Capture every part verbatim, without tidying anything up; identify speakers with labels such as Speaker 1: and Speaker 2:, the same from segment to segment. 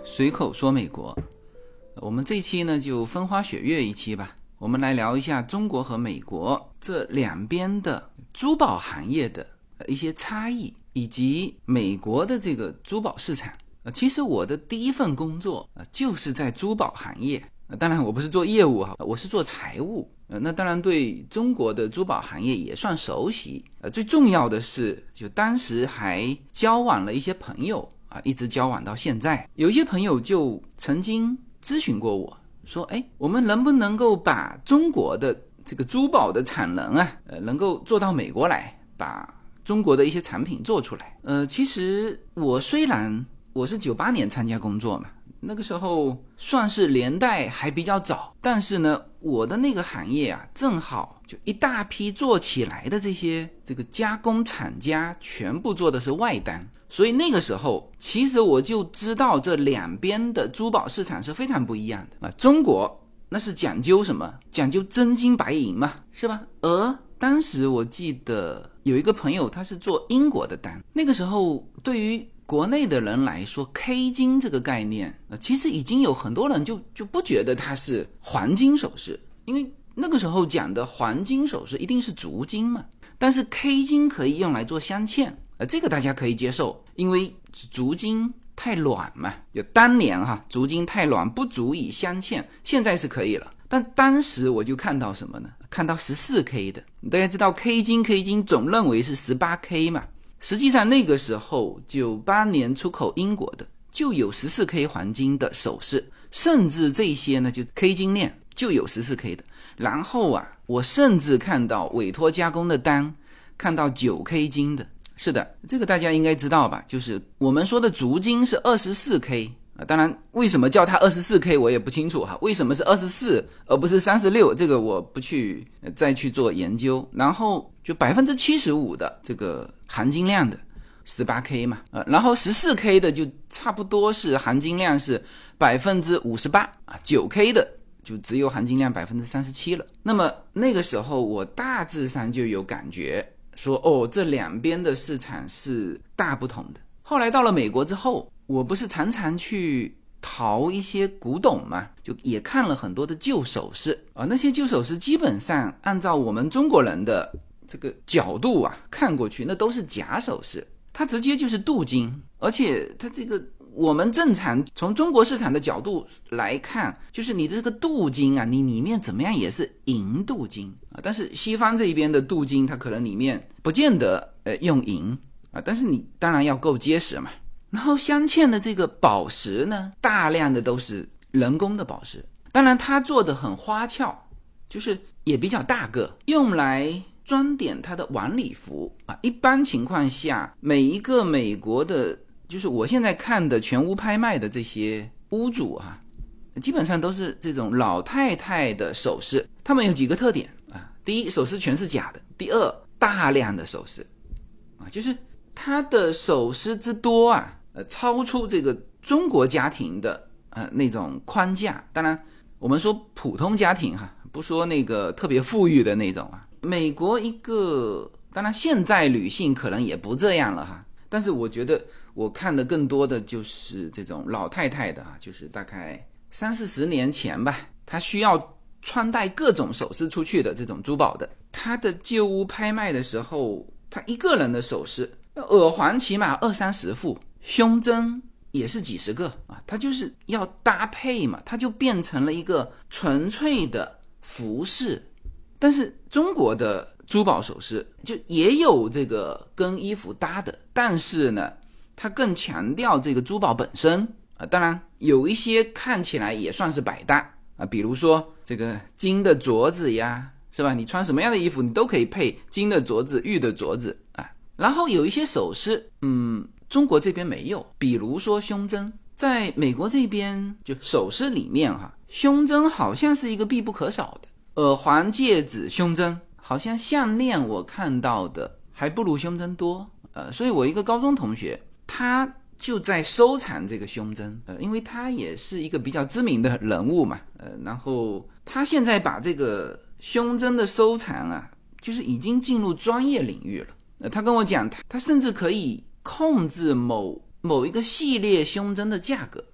Speaker 1: 随口说美国，我们这一期呢就风花雪月一期吧，我们来聊一下中国和美国这两边的珠宝行业的一些差异，以及美国的这个珠宝市场。其实我的第一份工作就是在珠宝行业，当然我不是做业务，我是做财务。那当然对中国的珠宝行业也算熟悉，最重要的是就当时还交往了一些朋友啊，一直交往到现在。有一些朋友就曾经咨询过我说，哎，我们能不能够把中国的这个珠宝的产能啊，呃，能够做到美国来，把中国的一些产品做出来。呃，其实我虽然我是九八年参加工作嘛，那个时候算是年代还比较早，但是呢，我的那个行业啊，正好就一大批做起来的这些这个加工厂家全部做的是外单，所以那个时候其实我就知道这两边的珠宝市场是非常不一样的啊。中国那是讲究什么？讲究真金白银嘛，是吧？而当时我记得有一个朋友他是做英国的单，那个时候对于国内的人来说 K 金这个概念、呃、其实已经有很多人就就不觉得它是黄金首饰，因为那个时候讲的黄金首饰一定是足金嘛，但是 K 金可以用来做镶嵌、呃、这个大家可以接受，因为足金太软嘛，就当年哈足金太软不足以镶嵌，现在是可以了。但当时我就看到什么呢？看到 十四K 的，大家知道 K 金 K 金总认为是 十八K 嘛，实际上那个时候九八年出口英国的就有 十四K 黄金的首饰，甚至这些呢就 K 金链就有 十四K 的。然后啊，我甚至看到委托加工的单看到 九K 金的。是的，这个大家应该知道吧，就是我们说的足金是 二十四K，当然为什么叫它 二十四K 我也不清楚哈，为什么是二十四而不是三十六，这个我不去再去做研究。然后就 百分之七十五 的这个含金量的 十八K 嘛，呃，然后 十四K 的就差不多是含金量是 百分之五十八 啊 ，九K 的就只有含金量 百分之三十七 了。那么那个时候我大致上就有感觉说，哦，这两边的市场是大不同的。后来到了美国之后，我不是常常去淘一些古董嘛，就也看了很多的旧首饰啊，那些旧首饰基本上按照我们中国人的这个角度啊看过去，那都是假首饰，它直接就是镀金，而且它这个我们正常从中国市场的角度来看，就是你的这个镀金啊，你里面怎么样也是银镀金啊，但是西方这边的镀金它可能里面不见得呃用银啊，但是你当然要够结实嘛。然后镶嵌的这个宝石呢，大量的都是人工的宝石，当然它做的很花俏，就是也比较大个，用来装点它的晚礼服啊。一般情况下，每一个美国的，就是我现在看的全屋拍卖的这些屋主啊，基本上都是这种老太太的首饰。他们有几个特点啊，第一，首饰全是假的；第二，大量的首饰啊，就是它的首饰之多啊，呃，超出这个中国家庭的呃那种框架。当然，我们说普通家庭哈，不说那个特别富裕的那种啊。美国一个，当然现在女性可能也不这样了哈，但是我觉得我看的更多的就是这种老太太的啊，就是大概三四十年前吧，她需要穿戴各种首饰出去的这种珠宝的，她的旧屋拍卖的时候，她一个人的首饰，耳环起码二三十副，胸针也是几十个啊，它就是要搭配嘛，它就变成了一个纯粹的服饰。但是中国的珠宝首饰就也有这个跟衣服搭的，但是呢，它更强调这个珠宝本身啊。当然有一些看起来也算是百搭啊，比如说这个金的镯子呀，是吧？你穿什么样的衣服，你都可以配金的镯子、玉的镯子啊。然后有一些首饰，嗯，中国这边没有，比如说胸针，在美国这边就首饰里面哈，胸针好像是一个必不可少的。耳环、戒指、胸针，好像项链我看到的还不如胸针多。呃，所以我一个高中同学，他就在收藏这个胸针，呃，因为他也是一个比较知名的人物嘛，呃，然后他现在把这个胸针的收藏啊，就是已经进入专业领域了。呃，他跟我讲，他他甚至可以控制某某一个系列胸针的价格，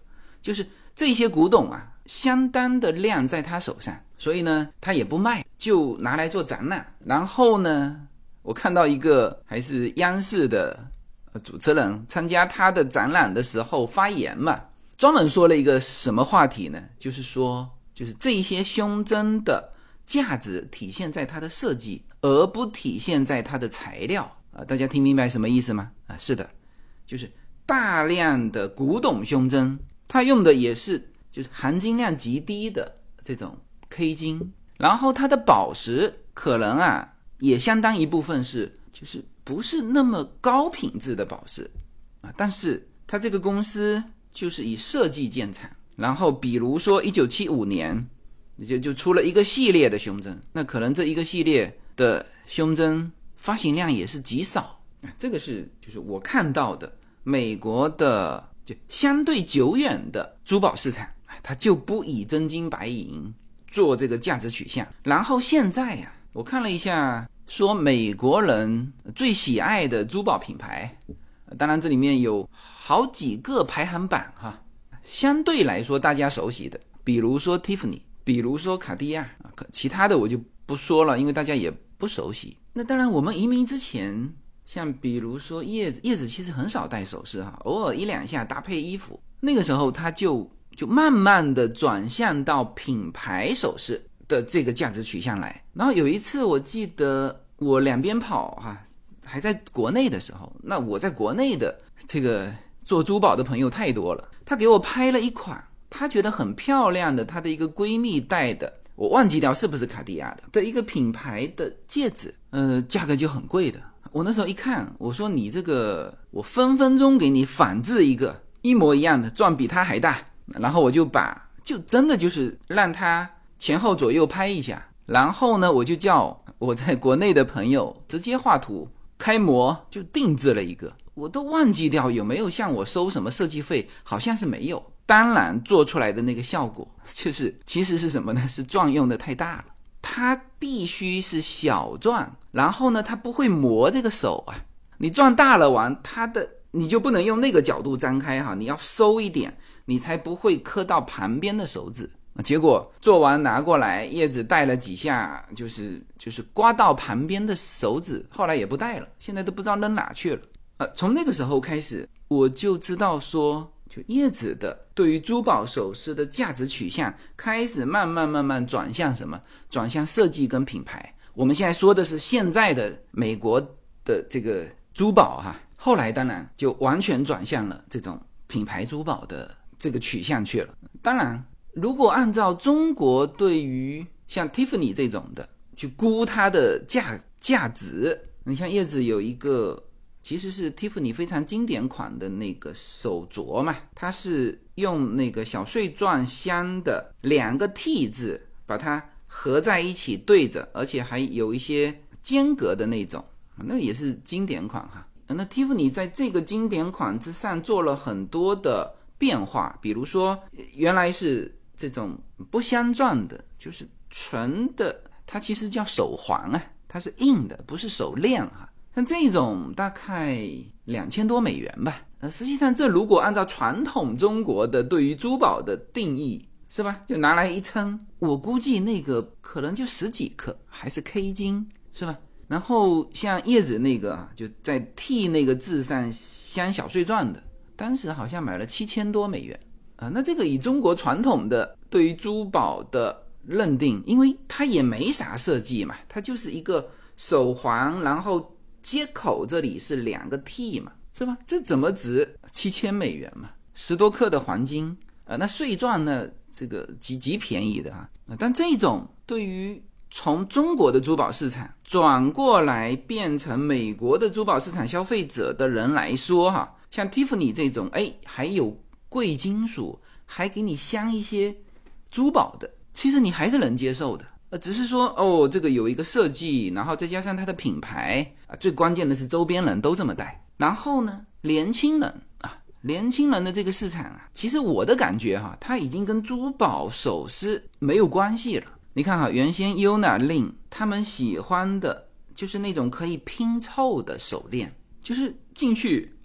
Speaker 1: 就是这些古董啊，相当的量在他手上，所以呢，他也不卖，就拿来做展览。然后呢，我看到一个还是央视的主持人参加他的展览的时候发言嘛，专门说了一个什么话题呢？就是说，就是这些胸针的价值体现在它的设计，而不体现在它的材料啊。大家听明白什么意思吗？啊，是的，就是大量的古董胸针，它用的也是就是含金量极低的这种 K 金，然后它的宝石可能啊也相当一部分是就是不是那么高品质的宝石啊，但是它这个公司就是以设计见长，然后比如说一九七五年就就出了一个系列的胸针，那可能这一个系列的胸针发行量也是极少，这个是就是我看到的美国的就相对久远的珠宝市场，它就不以真金白银做这个价值取向。然后现在呀、啊，我看了一下，说美国人最喜爱的珠宝品牌，当然这里面有好几个排行榜哈，相对来说大家熟悉的，比如说 Tiffany， 比如说卡地亚，其他的我就不说了，因为大家也不熟悉。那当然我们移民之前，像比如说叶子，叶子其实很少戴首饰哈，偶尔一两下搭配衣服，那个时候他就就慢慢的转向到品牌首饰的这个价值取向来。然后有一次我记得我两边跑哈，还在国内的时候，那我在国内的这个做珠宝的朋友太多了，他给我拍了一款他觉得很漂亮的他的一个闺蜜戴的，我忘记掉是不是卡地亚的的一个品牌的戒指，呃，价格就很贵的。我那时候一看，我说你这个我分分钟给你仿制一个一模一样的，赚比他还大。然后我就把就真的就是让他前后左右拍一下，然后呢我就叫我在国内的朋友直接画图开模，就定制了一个。我都忘记掉有没有向我收什么设计费，好像是没有。当然做出来的那个效果就是其实是什么呢？是钻用的太大了，它必须是小钻，然后呢它不会磨这个手啊，你钻大了完它的你就不能用那个角度张开哈，你要收一点，你才不会磕到旁边的手指。结果做完拿过来，叶子戴了几下，就是就是刮到旁边的手指，后来也不戴了，现在都不知道扔哪去了。呃，从那个时候开始，我就知道说，就叶子的对于珠宝首饰的价值取向开始慢慢慢慢转向什么？转向设计跟品牌。我们现在说的是现在的美国的这个珠宝哈，后来当然就完全转向了这种品牌珠宝的这个取向去了。当然如果按照中国对于像 Tiffany 这种的去估它的价价值，你像叶子有一个其实是 Tiffany 非常经典款的那个手镯嘛，它是用那个小碎钻镶的两个 T 字把它合在一起对着，而且还有一些间隔的那种，那也是经典款哈。那 Tiffany 在这个经典款之上做了很多的变化，比如说原来是这种不镶钻的，就是纯的，它其实叫手环啊，它是硬的，不是手链啊。像这种大概两千多美元吧。呃，实际上这如果按照传统中国的对于珠宝的定义，是吧？就拿来一称，我估计那个可能就十几克，还是 K 金，是吧？然后像叶子那个就在 T 那个字上镶小碎钻的，当时好像买了七千多美元啊。那这个以中国传统的对于珠宝的认定，因为它也没啥设计嘛，它就是一个手环，然后接口这里是两个 T 嘛，是吧？这怎么值七千美元嘛？十多克的黄金啊，那碎钻呢？这个极极便宜的啊。但这种对于从中国的珠宝市场转过来变成美国的珠宝市场消费者的人来说哈，像 Tiffany 这种，哎，还有贵金属，还给你镶一些珠宝的，其实你还是能接受的。呃，只是说哦，这个有一个设计，然后再加上它的品牌啊，最关键的是周边人都这么戴。然后呢，年轻人啊，年轻人的这个市场啊，其实我的感觉哈，它已经跟珠宝首饰没有关系了。你看哈，原先 Yona Lin 他们喜欢的就是那种可以拼凑的手链，就是进去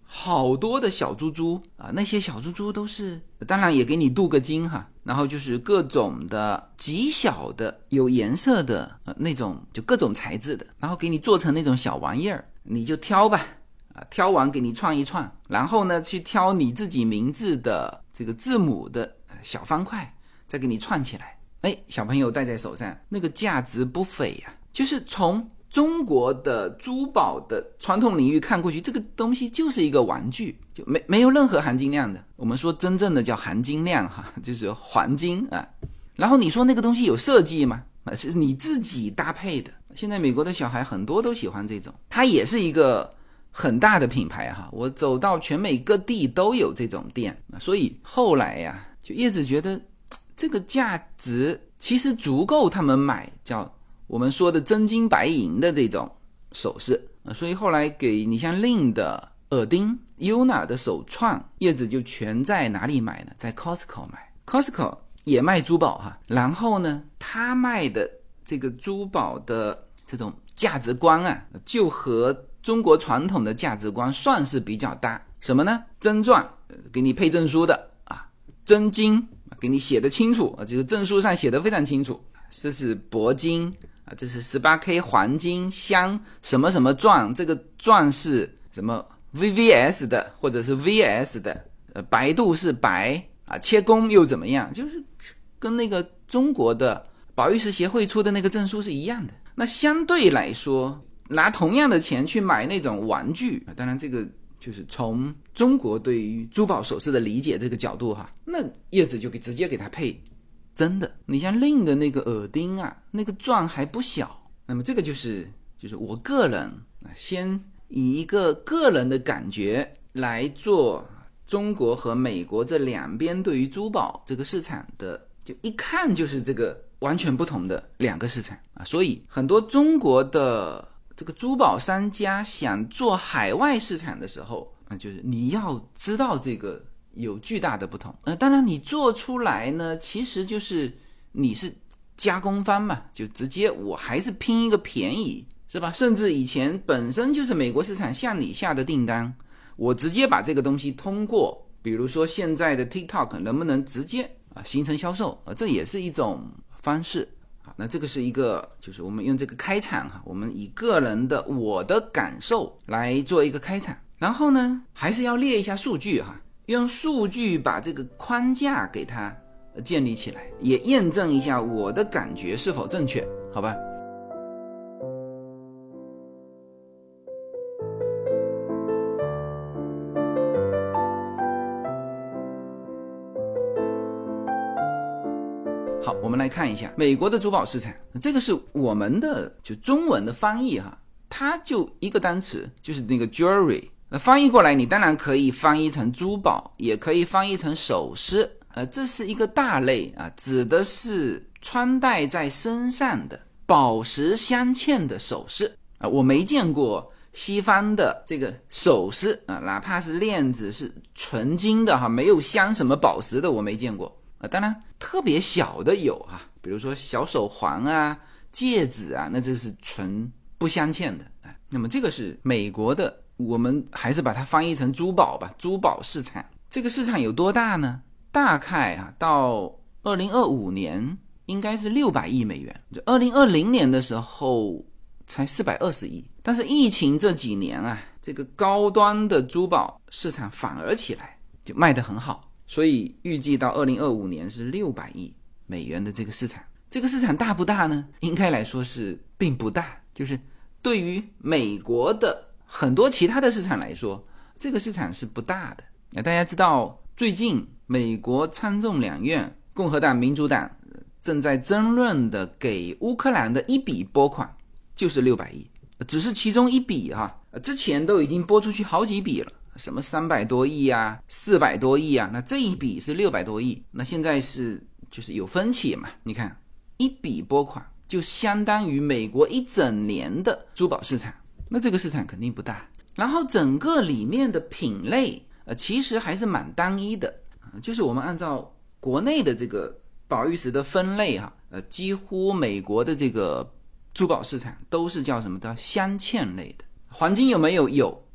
Speaker 1: 好多的小珠珠啊，那些小珠珠都是，当然也给你镀个金哈，然后就是各种的极小的有颜色的、呃、那种，就各种材质的，然后给你做成那种小玩意儿，你就挑吧，啊，挑完给你串一串，然后呢去挑你自己名字的这个字母的小方块，再给你串起来，哎，小朋友戴在手上，那个价值不菲啊，就是从中国的珠宝的传统领域看过去，这个东西就是一个玩具，就没没有任何含金量的。我们说真正的叫含金量哈，就是黄金啊。然后你说那个东西有设计吗？啊，是你自己搭配的。现在美国的小孩很多都喜欢这种，它也是一个很大的品牌哈。我走到全美各地都有这种店，所以后来呀，就叶子觉得这个价值其实足够他们买叫我们说的真金白银的这种首饰，所以后来给你像令的耳钉、Yuna 的手串，叶子就全在哪里买呢？在 Costco 买。 Costco 也卖珠宝哈，然后呢他卖的这个珠宝的这种价值观啊，就和中国传统的价值观算是比较搭。什么呢？真钻给你配证书的啊，真金给你写得清楚啊，这个证书上写得非常清楚，这是铂金啊，这是 十八K 黄金镶什么什么钻，这个钻是什么 V V S 的或者是 V S 的，呃，白度是白啊，切工又怎么样，就是跟那个中国的宝玉石协会出的那个证书是一样的。那相对来说，拿同样的钱去买那种玩具，当然这个就是从中国对于珠宝首饰的理解这个角度哈，那叶子就给直接给它配真的。你像令的那个耳钉啊，那个钻还不小，那么这个就是就是我个人先以一个个人的感觉来做中国和美国这两边对于珠宝这个市场的，就一看就是这个完全不同的两个市场啊。所以很多中国的这个珠宝商家想做海外市场的时候啊，就是你要知道这个有巨大的不同。呃，当然你做出来呢，其实就是你是加工方嘛，就直接我还是拼一个便宜，是吧？甚至以前本身就是美国市场向你下的订单，我直接把这个东西通过，比如说现在的 TikTok 能不能直接啊形成销售啊，这也是一种方式。好，那这个是一个，就是我们用这个开场哈，我们以个人的我的感受来做一个开场，然后呢，还是要列一下数据哈。用数据把这个框架给它建立起来，也验证一下我的感觉是否正确，好吧？好，我们来看一下美国的珠宝市场，这个是我们的就中文的翻译哈，它就一个单词，就是那个 jewelry。那翻译过来，你当然可以翻译成珠宝，也可以翻译成首饰。呃，这是一个大类啊，指的是穿戴在身上的宝石镶嵌的首饰啊。我没见过西方的这个首饰啊，哪怕是链子是纯金的哈，没有镶什么宝石的，我没见过啊。当然，特别小的有哈，比如说小手环啊、戒指啊，那这是纯不镶嵌的啊。那么这个是美国的。我们还是把它翻译成珠宝吧，珠宝市场。这个市场有多大呢？大概啊，到二零二五年应该是六百亿美元，就二零二零年的时候才四百二十亿。但是疫情这几年啊，这个高端的珠宝市场反而起来，就卖得很好，所以预计到二零二五年是六百亿美元的这个市场。这个市场大不大呢？应该来说是并不大，就是对于美国的很多其他的市场来说，这个市场是不大的。大家知道最近美国参众两院共和党民主党正在争论的给乌克兰的一笔拨款就是六百亿，只是其中一笔哈，之前都已经拨出去好几笔了，什么三百多亿啊、四百多亿啊，那这一笔是六百多亿，那现在是就是有分歧嘛。你看一笔拨款就相当于美国一整年的珠宝市场，那这个市场肯定不大。然后整个里面的品类呃，其实还是蛮单一的，就是我们按照国内的这个宝玉石的分类哈，呃，几乎美国的这个珠宝市场都是叫什么的镶嵌类的。黄金有没有？有，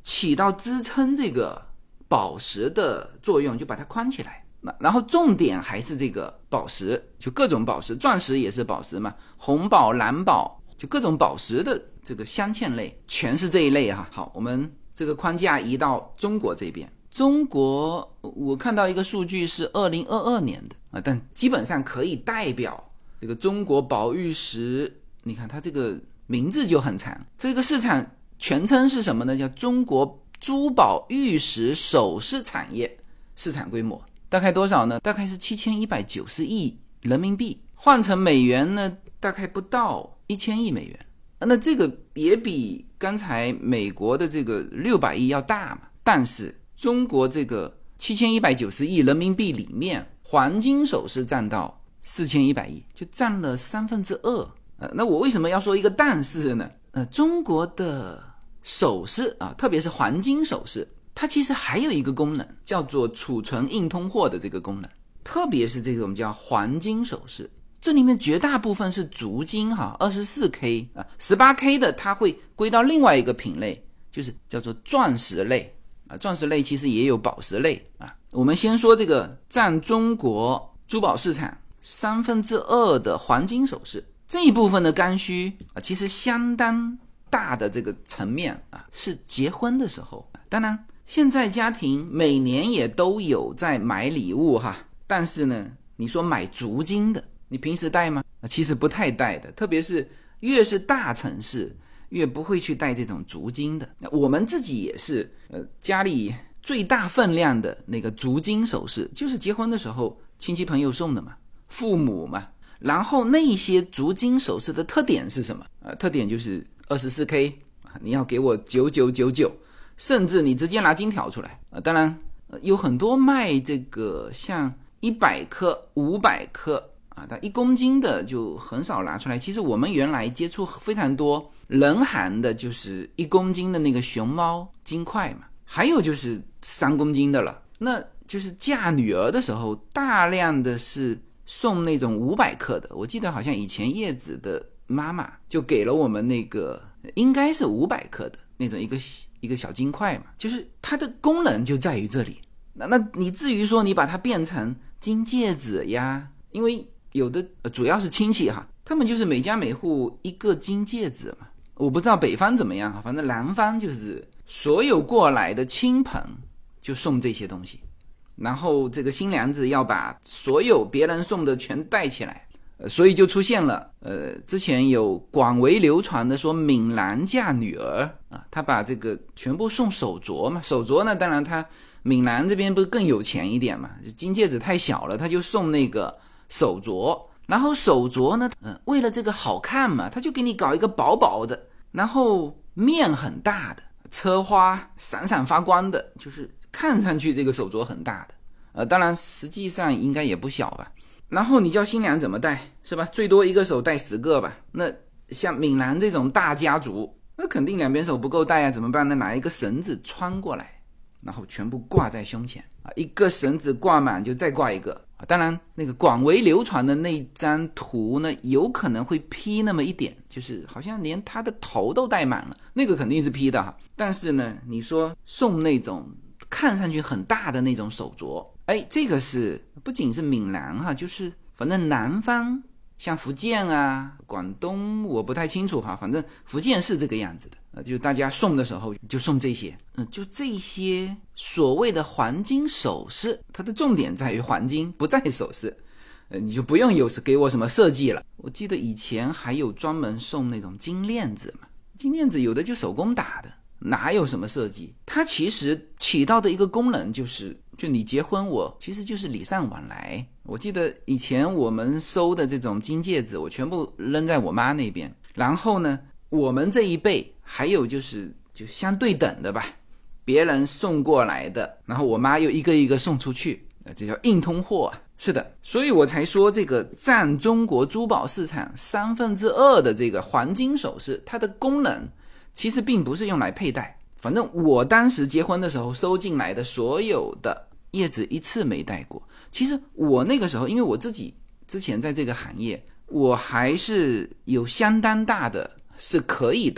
Speaker 1: 起到支撑这个宝石的作用，就把它框起来。然后重点还是这个宝石，就各种宝石，钻石也是宝石嘛，红宝、蓝宝，就各种宝石的这个镶嵌类，全是这一类哈。好，我们这个框架移到中国这边。中国我看到一个数据是二零二二年的啊，但基本上可以代表这个中国宝玉石，你看它这个名字就很长，这个市场全称是什么呢？叫中国珠宝玉石首饰产业市场规模。大概多少呢？大概是七千一百九十亿人民币，换成美元呢，大概不到一千亿美元。那这个也比刚才美国的这个六百亿要大嘛。但是中国这个七千一百九十亿人民币里面，黄金首饰占到四千一百亿，就占了三分之二。呃，那我为什么要说一个但是呢？呃，中国的首饰啊，特别是黄金首饰，它其实还有一个功能，叫做储存硬通货的这个功能，特别是这种叫黄金首饰，这里面绝大部分是足金哈 ，二十四 K 啊 ，十八 K 的它会归到另外一个品类，就是叫做钻石类啊，钻石类其实也有宝石类啊。我们先说这个占中国珠宝市场三分之二的黄金首饰，这一部分的刚需啊，其实相当大的这个层面啊，是结婚的时候，当然。现在家庭每年也都有在买礼物哈，但是呢，你说买足金的，你平时戴吗？其实不太戴的，特别是越是大城市，越不会去戴这种足金的。我们自己也是，呃，家里最大分量的那个足金首饰，就是结婚的时候亲戚朋友送的嘛，父母嘛。然后那些足金首饰的特点是什么？呃，特点就是 二十四 K， 你要给我九九九九。甚至你直接拿金条出来，呃，当然、呃、有很多卖这个像一百克、五百克啊，它一公斤的就很少拿出来。其实我们原来接触非常多人行的，就是一公斤的那个熊猫金块嘛，还有就是三公斤的了。那就是嫁女儿的时候，大量的是送那种五百克的。我记得好像以前叶子的妈妈就给了我们那个应该是五百克的那种一个。一个小金块嘛，就是它的功能就在于这里。那那你至于说你把它变成金戒指呀，因为有的、呃、主要是亲戚哈，他们就是每家每户一个金戒指嘛。我不知道北方怎么样哈，反正南方就是所有过来的亲朋就送这些东西，然后这个新娘子要把所有别人送的全带起来。呃，所以就出现了，呃，之前有广为流传的说闽南嫁女儿啊，他把这个全部送手镯嘛，手镯呢，当然他闽南这边不是更有钱一点嘛，金戒指太小了，他就送那个手镯，然后手镯呢，呃，为了这个好看嘛，他就给你搞一个薄薄的，然后面很大的，车花闪闪发光的，就是看上去这个手镯很大的，呃，当然实际上应该也不小吧。然后你叫新娘怎么戴是吧？最多一个手戴十个吧。那像闽南这种大家族，那肯定两边手不够戴啊，怎么办呢？拿一个绳子穿过来，然后全部挂在胸前啊，一个绳子挂满就再挂一个啊。当然那个广为流传的那张图呢，有可能会 P 那么一点，就是好像连他的头都戴满了，那个肯定是 P 的哈。但是呢，你说送那种看上去很大的那种手镯，哎，这个是不仅是闽南哈，就是反正南方像福建啊、广东我不太清楚哈，反正福建是这个样子的，呃，就大家送的时候就送这些，嗯、呃，就这些所谓的黄金首饰，它的重点在于黄金，不在首饰，呃，你就不用有给我什么设计了。我记得以前还有专门送那种金链子嘛，金链子有的就手工打的。哪有什么设计，它其实起到的一个功能就是就你结婚我其实就是礼尚往来。我记得以前我们收的这种金戒指我全部扔在我妈那边，然后呢我们这一辈还有就是就相对等的吧，别人送过来的，然后我妈又一个一个送出去，这叫硬通货啊。是的，所以我才说这个占中国珠宝市场三分之二的这个黄金首饰，它的功能其实并不是用来佩戴，反正我当时结婚的时候收进来的所有的叶子一次没戴过。其实我那个时候因为我自己之前在这个行业，我还是有相当大的是可以戴的。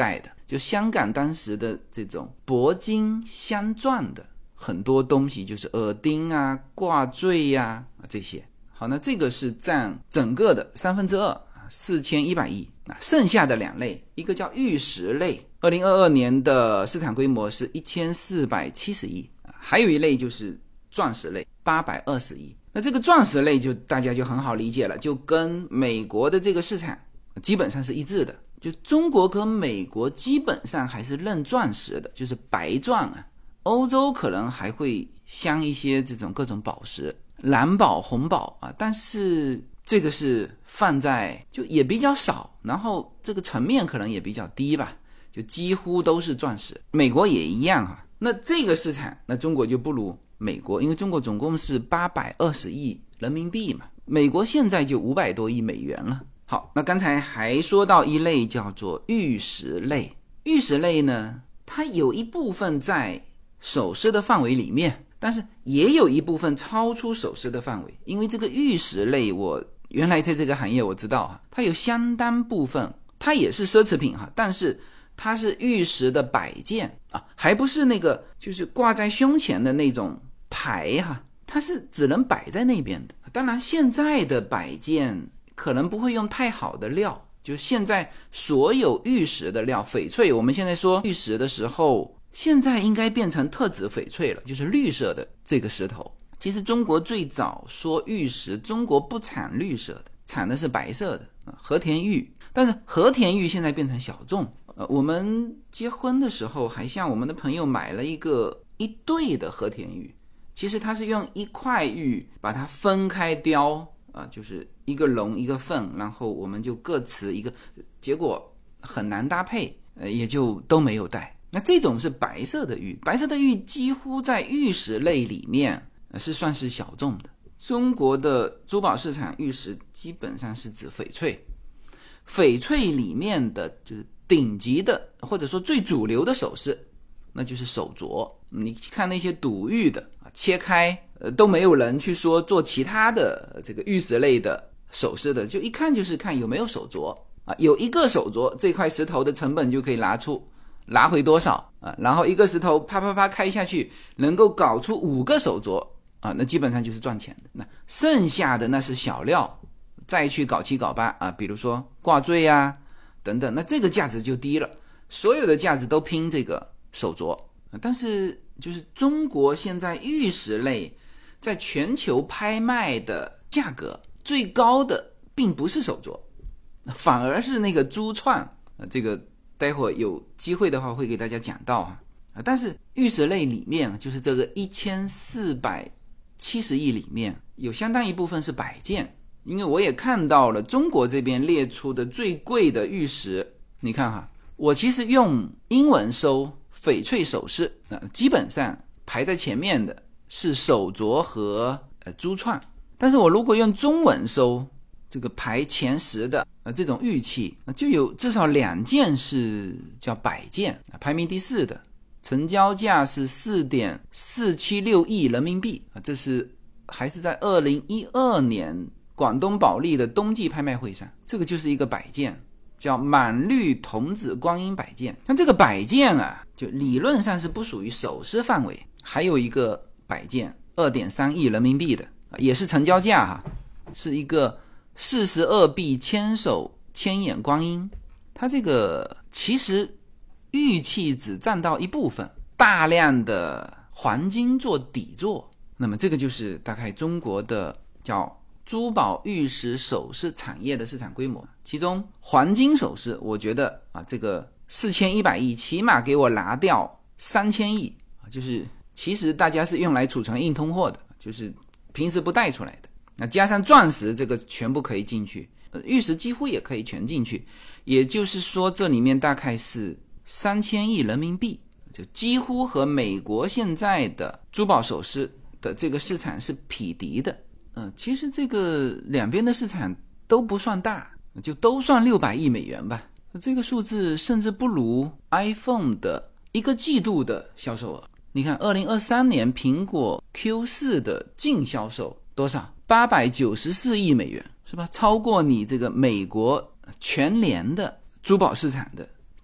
Speaker 1: 就香港当时的这种铂金镶钻的很多东西，就是耳钉啊、挂坠呀、啊、这些。好，那这个是占整个的三分之二，四千一百亿。剩下的两类，一个叫玉石类，二零二二年的市场规模是一千四百七十亿，还有一类就是钻石类，八百二十亿。那这个钻石类就大家就很好理解了，就跟美国的这个市场基本上是一致的，就中国跟美国基本上还是认钻石的，就是白钻啊。欧洲可能还会镶一些这种各种宝石，蓝宝、红宝啊，但是这个是放在就也比较少，然后这个层面可能也比较低吧，就几乎都是钻石。美国也一样啊。那这个市场，那中国就不如美国，因为中国总共是八百二十亿人民币嘛，美国现在就五百多亿美元了。好，那刚才还说到一类叫做玉石类，玉石类呢，它有一部分在首饰的范围里面，但是也有一部分超出首饰的范围。因为这个玉石类，我原来在这个行业我知道啊，它有相当部分它也是奢侈品哈，但是它是玉石的摆件啊，还不是那个就是挂在胸前的那种牌哈，它是只能摆在那边的。当然现在的摆件可能不会用太好的料，就现在所有玉石的料，翡翠，我们现在说玉石的时候，现在应该变成特指翡翠了，就是绿色的这个石头。其实中国最早说玉石，中国不产绿色的，产的是白色的和田玉，但是和田玉现在变成小众。呃，我们结婚的时候还向我们的朋友买了一个一对的和田玉，其实它是用一块玉把它分开雕啊，就是一个龙一个凤，然后我们就各持一个，结果很难搭配，呃，也就都没有戴。那这种是白色的玉，白色的玉几乎在玉石类里面是算是小众的。中国的珠宝市场玉石基本上是指翡翠，翡翠里面的就是顶级的或者说最主流的首饰，那就是手镯。你看那些赌玉的切开呃都没有人去说做其他的这个玉石类的首饰的，就一看就是看有没有手镯啊，有一个手镯，这块石头的成本就可以拿出拿回多少啊？然后一个石头啪啪啪开下去，能够搞出五个手镯啊，那基本上就是赚钱的。那剩下的那是小料，再去搞七搞八啊，比如说挂坠啊等等，那这个价值就低了。所有的价值都拼这个手镯，但是就是中国现在玉石类在全球拍卖的价格最高的并不是手镯，反而是那个珠串，这个待会有机会的话会给大家讲到啊。但是玉石类里面，就是这个一千四百七十亿里面，有相当一部分是摆件。因为我也看到了中国这边列出的最贵的玉石，你看哈，我其实用英文搜翡翠首饰，呃、基本上排在前面的是手镯和、呃、珠串，但是我如果用中文搜这个排前十的、呃、这种玉器，就有至少两件是叫摆件，排名第四的成交价是 四点四七六亿人民币，这是还是在二零一二年广东保利的冬季拍卖会上，这个就是一个摆件，叫满绿童子观音摆件。像这个摆件啊，就理论上是不属于首饰范围。还有一个摆件 二点三亿人民币的，也是成交价哈，是一个四十二臂千手千眼观音。它这个其实玉器只占到一部分，大量的黄金做底座。那么这个就是大概中国的叫珠宝玉石首饰产业的市场规模，其中黄金首饰我觉得啊，这个四千一百亿起码给我拿掉三千亿，就是其实大家是用来储存硬通货的，就是平时不带出来的。那加上钻石这个全部可以进去，玉石几乎也可以全进去，也就是说这里面大概是三千亿人民币，就几乎和美国现在的珠宝首饰的这个市场是匹敌的。嗯，其实这个两边的市场都不算大，就都算六百亿美元吧。这个数字甚至不如 iPhone 的一个季度的销售额。你看二零二三年苹果 Q 四 的净销售多少？八百九十四亿美元，是吧？超过你这个美国全年的珠宝市场的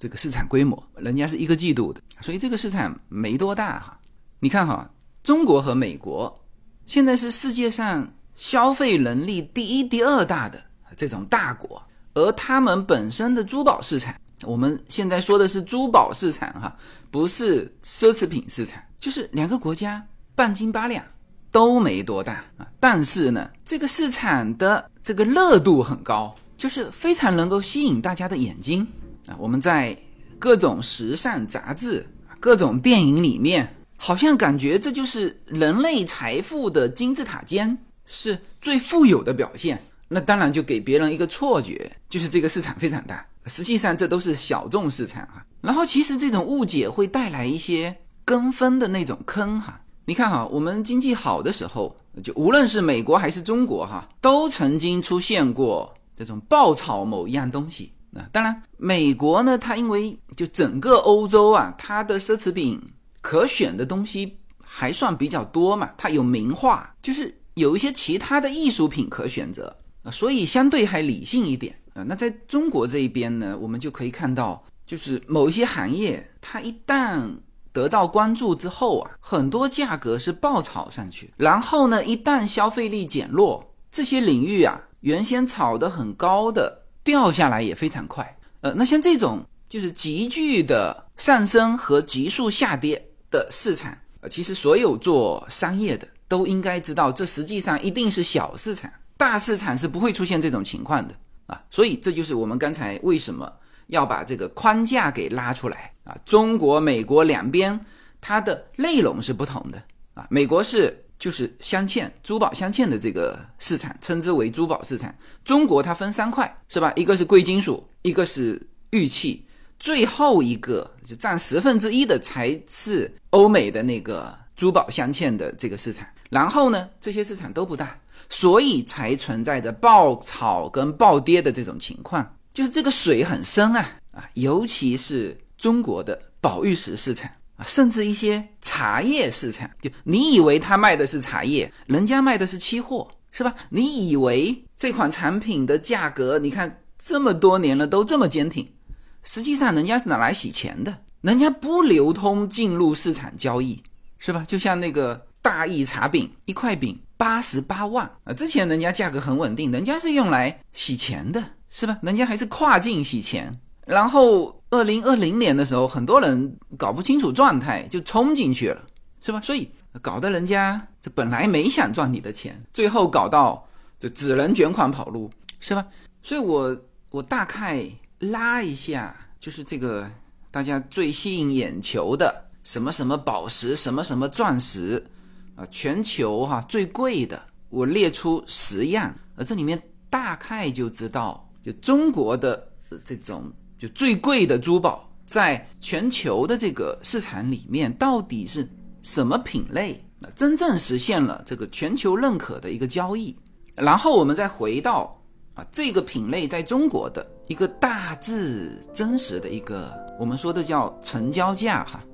Speaker 1: 这个市场规模，人家是一个季度的，所以这个市场没多大哈。你看哈，中国和美国现在是世界上消费能力第一、第二大的这种大国，而他们本身的珠宝市场，我们现在说的是珠宝市场哈，不是奢侈品市场，就是两个国家半斤八两都没多大啊，但是呢，这个市场的这个热度很高，就是非常能够吸引大家的眼睛啊。我们在各种时尚杂志、各种电影里面，好像感觉这就是人类财富的金字塔尖，是最富有的表现。那当然就给别人一个错觉，就是这个市场非常大，实际上这都是小众市场啊。然后其实这种误解会带来一些跟风的那种坑哈。你看哈，我们经济好的时候，就无论是美国还是中国哈，都曾经出现过这种爆炒某一样东西啊。当然美国呢，它因为就整个欧洲啊，它的奢侈品可选的东西还算比较多嘛，它有名画，就是有一些其他的艺术品可选择，所以相对还理性一点啊。那在中国这一边呢，我们就可以看到，就是某一些行业它一旦得到关注之后啊，很多价格是爆炒上去，然后呢，一旦消费力减弱，这些领域啊，原先炒得很高的掉下来也非常快。呃，那像这种就是急剧的上升和急速下跌的市场，呃，其实所有做商业的都应该知道，这实际上一定是小市场，大市场是不会出现这种情况的啊。所以这就是我们刚才为什么要把这个框架给拉出来啊。中国、美国两边它的内容是不同的啊。美国是就是镶嵌珠宝镶嵌的这个市场，称之为珠宝市场。中国它分三块是吧？一个是贵金属，一个是玉器，最后一个就占十分之一的才是欧美的那个珠宝镶嵌的这个市场。然后呢，这些市场都不大，所以才存在着爆炒跟暴跌的这种情况。就是这个水很深啊啊，尤其是中国的宝玉石市场啊，甚至一些茶叶市场，就你以为他卖的是茶叶，人家卖的是期货，是吧？你以为这款产品的价格，你看这么多年了都这么坚挺，实际上人家是拿来洗钱的，人家不流通进入市场交易，是吧？就像那个大益茶饼，一块饼八十八万啊，之前人家价格很稳定，人家是用来洗钱的，是吧？人家还是跨境洗钱。然后二零二零年的时候，很多人搞不清楚状态就冲进去了，是吧？所以搞得人家这本来没想赚你的钱，最后搞到这只能卷款跑路，是吧？所以我我大概拉一下，就是这个大家最吸引眼球的什么什么宝石，什么什么钻石啊，全球哈、啊、最贵的，我列出十样，而这里面大概就知道，就中国的这种就最贵的珠宝，在全球的这个市场里面到底是什么品类，真正实现了这个全球认可的一个交易。然后我们再回到啊这个品类在中国的一个大致真实的一个我们说的叫成交价哈。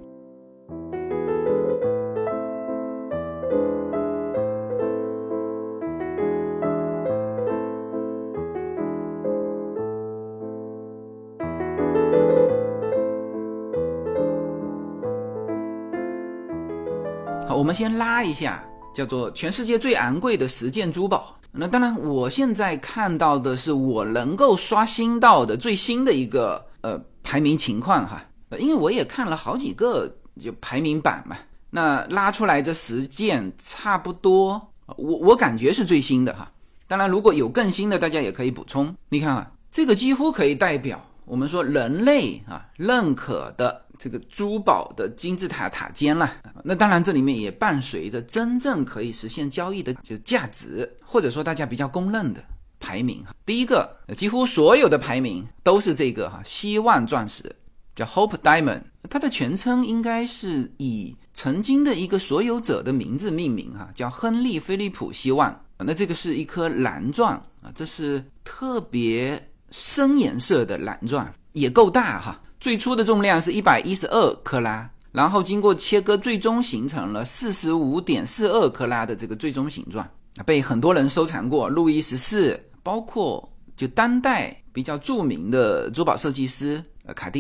Speaker 1: 好，我们先拉一下叫做全世界最昂贵的十件珠宝。那当然我现在看到的是我能够刷新到的最新的一个呃排名情况哈，因为我也看了好几个就排名榜嘛，那拉出来这十件差不多我我感觉是最新的哈。当然如果有更新的大家也可以补充。你看啊，这个几乎可以代表我们说人类啊认可的这个珠宝的金字塔塔尖了。那当然这里面也伴随着真正可以实现交易的就价值，或者说大家比较公认的排名。第一个几乎所有的排名都是这个哈希望钻石，叫 Hope Diamond， 它的全称应该是以曾经的一个所有者的名字命名哈，叫亨利·菲利普希望。那这个是一颗蓝钻啊，这是特别深颜色的蓝钻，也够大哈。最初的重量是一百一十二克拉，然后经过切割最终形成了 四十五点四二克拉的这个最终形状，被很多人收藏过，路易十四，包括就当代比较著名的珠宝设计师卡地亚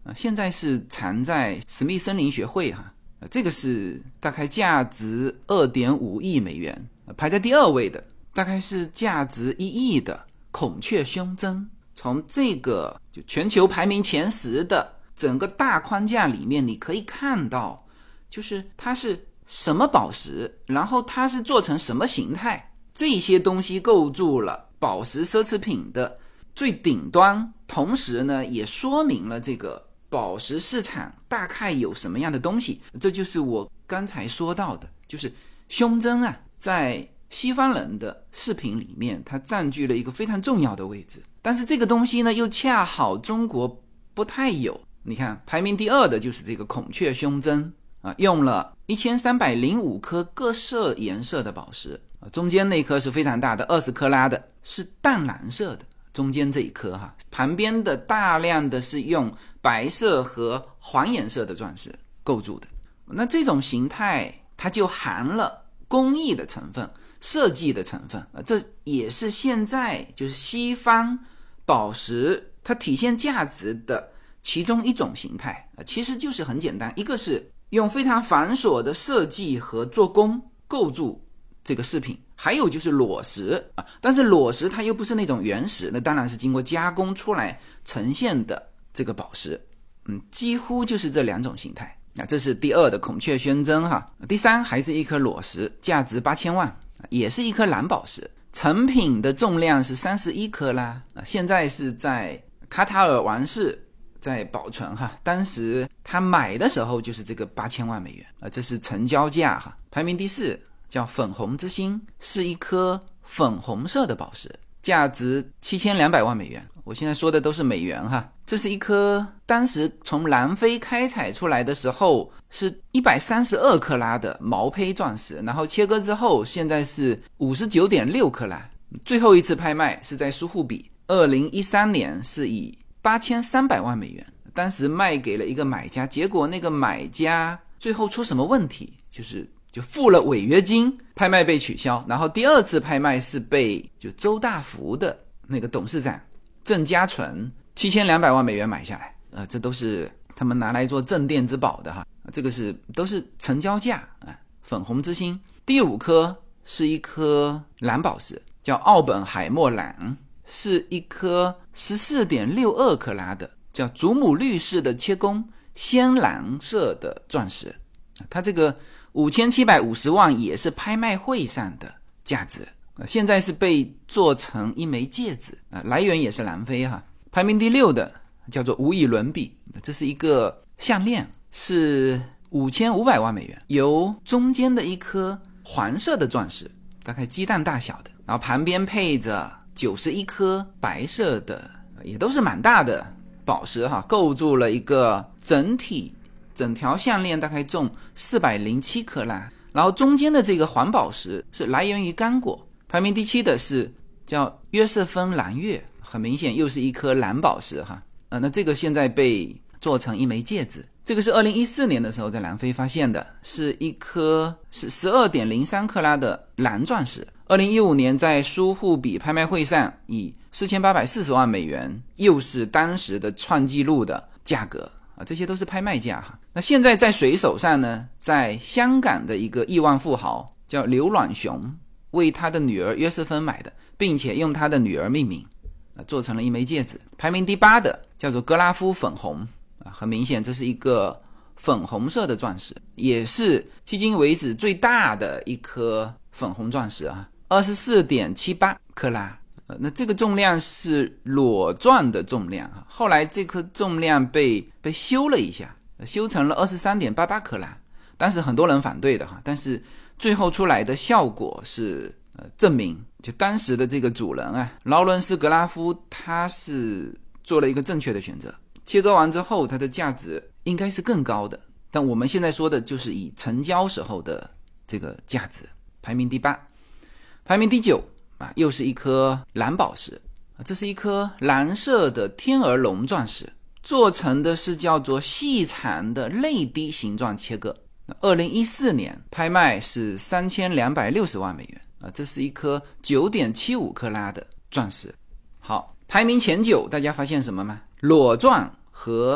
Speaker 1: 啊，现在是藏在史密森林学会哈，啊，这个是大概价值 二点五亿美元，排在第二位的大概是价值一亿的孔雀胸针。从这个就全球排名前十的整个大框架里面，你可以看到就是它是什么宝石，然后它是做成什么形态，这些东西构筑了宝石奢侈品的最顶端，同时呢也说明了这个宝石市场大概有什么样的东西。这就是我刚才说到的，就是胸针啊，在西方人的饰品里面它占据了一个非常重要的位置，但是这个东西呢又恰好中国不太有。你看排名第二的就是这个孔雀胸针啊，用了一千三百零五颗各色颜色的宝石啊，中间那颗是非常大的二十克拉的，是淡蓝色的，中间这一颗哈，旁边的大量的是用白色和黄颜色的钻石构筑的。那这种形态它就含了工艺的成分、设计的成分啊，这也是现在就是西方宝石它体现价值的其中一种形态啊，其实就是很简单，一个是用非常繁琐的设计和做工构筑这个饰品，还有就是裸石啊，但是裸石它又不是那种原石，那当然是经过加工出来呈现的这个宝石，嗯，几乎就是这两种形态啊。这是第二的孔雀胸针哈。第三还是一颗裸石，价值八千万，也是一颗蓝宝石，成品的重量是三十一克拉啊，现在是在卡塔尔王室在保存哈，当时他买的时候就是这个八千万美元啊，这是成交价哈。排名第四叫粉红之星，是一颗粉红色的宝石，价值七千两百万美元。我现在说的都是美元哈。这是一颗当时从南非开采出来的时候是一百三十二克拉的毛坯钻石，然后切割之后现在是 五十九点六克拉。最后一次拍卖是在苏富比，二零一三年是以八千三百万美元，当时卖给了一个买家，结果那个买家最后出什么问题，就是就付了违约金，拍卖被取消。然后第二次拍卖是被就周大福的那个董事长郑家纯七千两百万美元买下来，呃，这都是他们拿来做镇店之宝的哈，这个是都是成交价啊。粉红之星。第五颗是一颗蓝宝石，叫奥本海默蓝，是一颗 十四点六二克拉的叫祖母绿式的切工鲜蓝色的钻石，它这个五千七百五十万也是拍卖会上的价值，现在是被做成一枚戒指，来源也是南非哈。排名第六的叫做无以伦比，这是一个项链，是五千五百万美元，由中间的一颗黄色的钻石，大概鸡蛋大小的，然后旁边配着九十一颗白色的，也都是蛮大的宝石哈，构筑了一个整体整条项链大概重四百零七克拉，然后中间的这个黄宝石是来源于刚果。排名第七的是叫约瑟芬蓝月，很明显又是一颗蓝宝石哈，呃，那这个现在被做成一枚戒指，这个是二零一四年的时候在南非发现的，是一颗是 十二点零三克拉的蓝钻石，二零一五年在苏富比拍卖会上以四千八百四十万美元，又是当时的创纪录的价格啊，这些都是拍卖价哈。那现在在谁手上呢？在香港的一个亿万富豪叫刘阮雄，为他的女儿约瑟芬买的，并且用他的女儿命名，啊，做成了一枚戒指。排名第八的叫做格拉夫粉红，啊，很明显这是一个粉红色的钻石，也是迄今为止最大的一颗粉红钻石啊， 二十四点七八克拉。呃，那这个重量是裸钻的重量啊，后来这颗重量被被修了一下，修成了 二十三点八八克拉，当时很多人反对的哈，但是最后出来的效果是呃证明，就当时的这个主人啊，劳伦斯格拉夫，他是做了一个正确的选择。切割完之后，它的价值应该是更高的，但我们现在说的就是以成交时候的这个价值。排名第八，排名第九啊，又是一颗蓝宝石，这是一颗蓝色的天鹅绒钻石，做成的是叫做细长的泪滴形状切割。二零一四年拍卖是三千两百六十万美元啊，这是一颗 九点七五克拉的钻石。好，排名前九，大家发现什么吗？裸钻和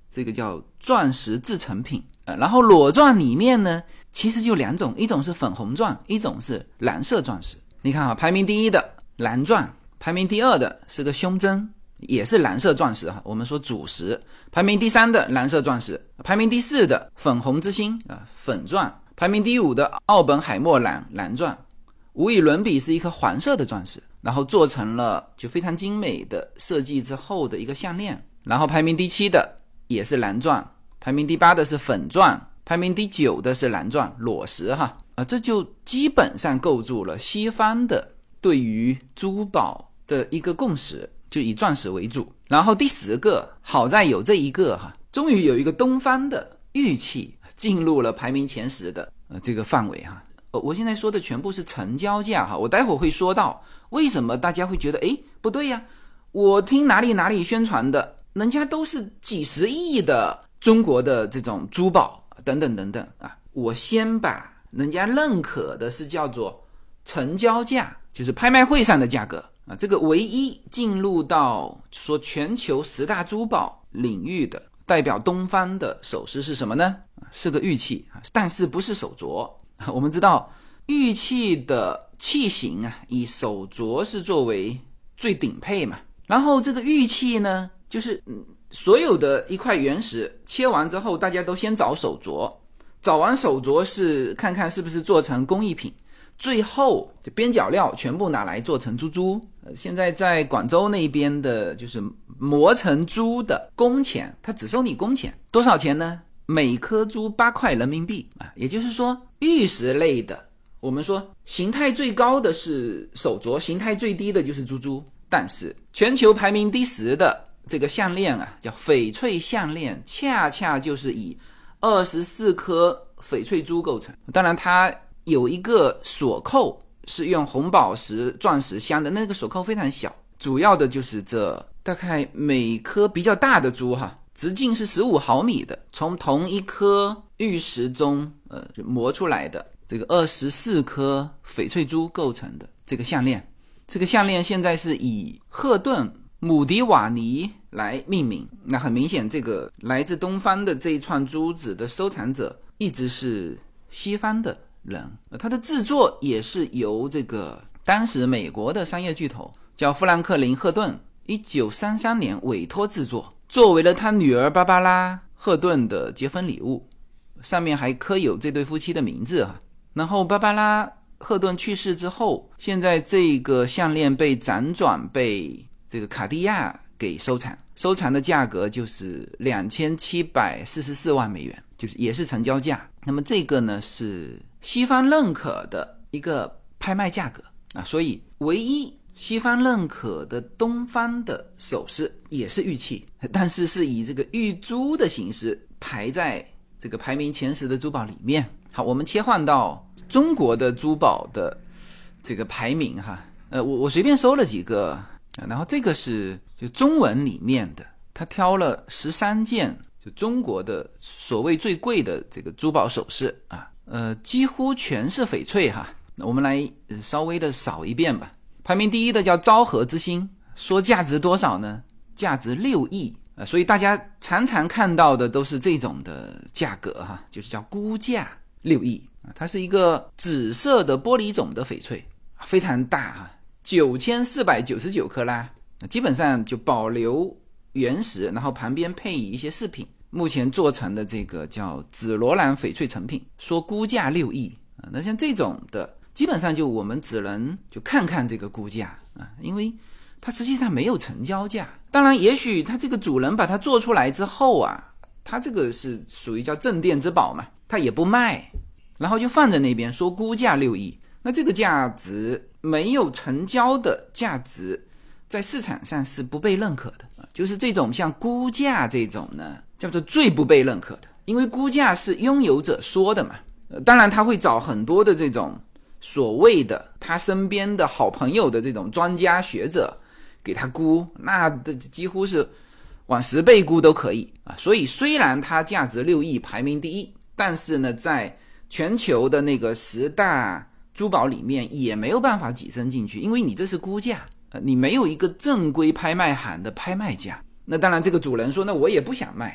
Speaker 1: 这个叫钻石制成品。呃，然后裸钻里面呢，其实就两种，一种是粉红钻，一种是蓝色钻石。你看啊，排名第一的蓝钻，排名第二的是个胸针，也是蓝色钻石哈，我们说主石。排名第三的蓝色钻石，排名第四的粉红之星啊，粉钻，排名第五的奥本海默蓝蓝钻，无与伦比，是一颗黄色的钻石，然后做成了就非常精美的设计之后的一个项链。然后排名第七的也是蓝钻，排名第八的是粉钻，排名第九的是蓝钻裸石哈啊，这就基本上构筑了西方的对于珠宝的一个共识，就以钻石为主。然后第十个，好在有这一个哈，终于有一个东方的玉器进入了排名前十的呃这个范围哈。我现在说的全部是成交价哈，我待会儿会说到为什么大家会觉得诶不对呀，我听哪里哪里宣传的，人家都是几十亿的中国的这种珠宝等等等等啊。我先把人家认可的是叫做成交价，就是拍卖会上的价格啊。这个唯一进入到说全球十大珠宝领域的代表东方的首饰是什么呢？是个玉器，但是不是手镯。我们知道玉器的器型啊，以手镯是作为最顶配嘛。然后这个玉器呢，就是嗯，所有的一块原石切完之后，大家都先找手镯，找完手镯是看看是不是做成工艺品，最后就边角料全部拿来做成珠珠。呃、现在在广州那边的就是磨成珠的工钱，它只收你工钱，多少钱呢？每颗珠八块人民币啊，也就是说玉石类的，我们说形态最高的是手镯，形态最低的就是珠珠。但是全球排名第十的这个项链啊，叫翡翠项链，恰恰就是以二十四颗翡翠珠构成。当然它有一个锁扣是用红宝石钻石镶的，那个锁扣非常小，主要的就是这大概每颗比较大的珠哈，直径是十五毫米的，从同一颗玉石中呃磨出来的这个二十四颗翡翠珠构成的这个项链。这个项链现在是以赫顿姆迪瓦尼来命名，那很明显这个来自东方的这一串珠子的收藏者一直是西方的人，它的制作也是由这个当时美国的商业巨头叫富兰克林·赫顿一九三三年委托制作，作为了他女儿芭芭拉·赫顿的结婚礼物，上面还刻有这对夫妻的名字啊。然后芭芭拉·赫顿去世之后，现在这个项链被辗转被这个卡地亚给收藏，收藏的价格就是两千七百四十四万美元，就是也是成交价。那么这个呢是西方认可的一个拍卖价格啊，所以唯一西方认可的东方的首饰也是玉器，但是是以这个玉珠的形式排在这个排名前十的珠宝里面。好，我们切换到中国的珠宝的这个排名哈，呃，我我随便搜了几个，然后这个是就中文里面的，他挑了十三件就中国的所谓最贵的这个珠宝首饰啊，呃，几乎全是翡翠哈。我们来、呃、稍微的扫一遍吧。排名第一的叫昭和之星，说价值多少呢？价值六亿。呃，所以大家常常看到的都是这种的价格哈，就是叫估价六亿。它是一个紫色的玻璃种的翡翠，非常大哈，九千四百九十九克拉，基本上就保留原石，然后旁边配以一些饰品。目前做成的这个叫紫罗兰翡翠成品，说估价六亿。那像这种的基本上就我们只能就看看这个估价啊，因为它实际上没有成交价。当然也许他这个主人把它做出来之后啊，他这个是属于叫镇店之宝嘛，他也不卖，然后就放在那边说估价六亿。那这个价值没有成交的价值在市场上是不被认可的，就是这种像估价这种呢叫做最不被认可的，因为估价是拥有者说的嘛。当然他会找很多的这种所谓的他身边的好朋友的这种专家学者给他估，那几乎是往十倍估都可以啊。所以虽然它价值六亿排名第一，但是呢在全球的那个十大珠宝里面也没有办法跻身进去，因为你这是估价，你没有一个正规拍卖行的拍卖价。那当然这个主人说那我也不想卖，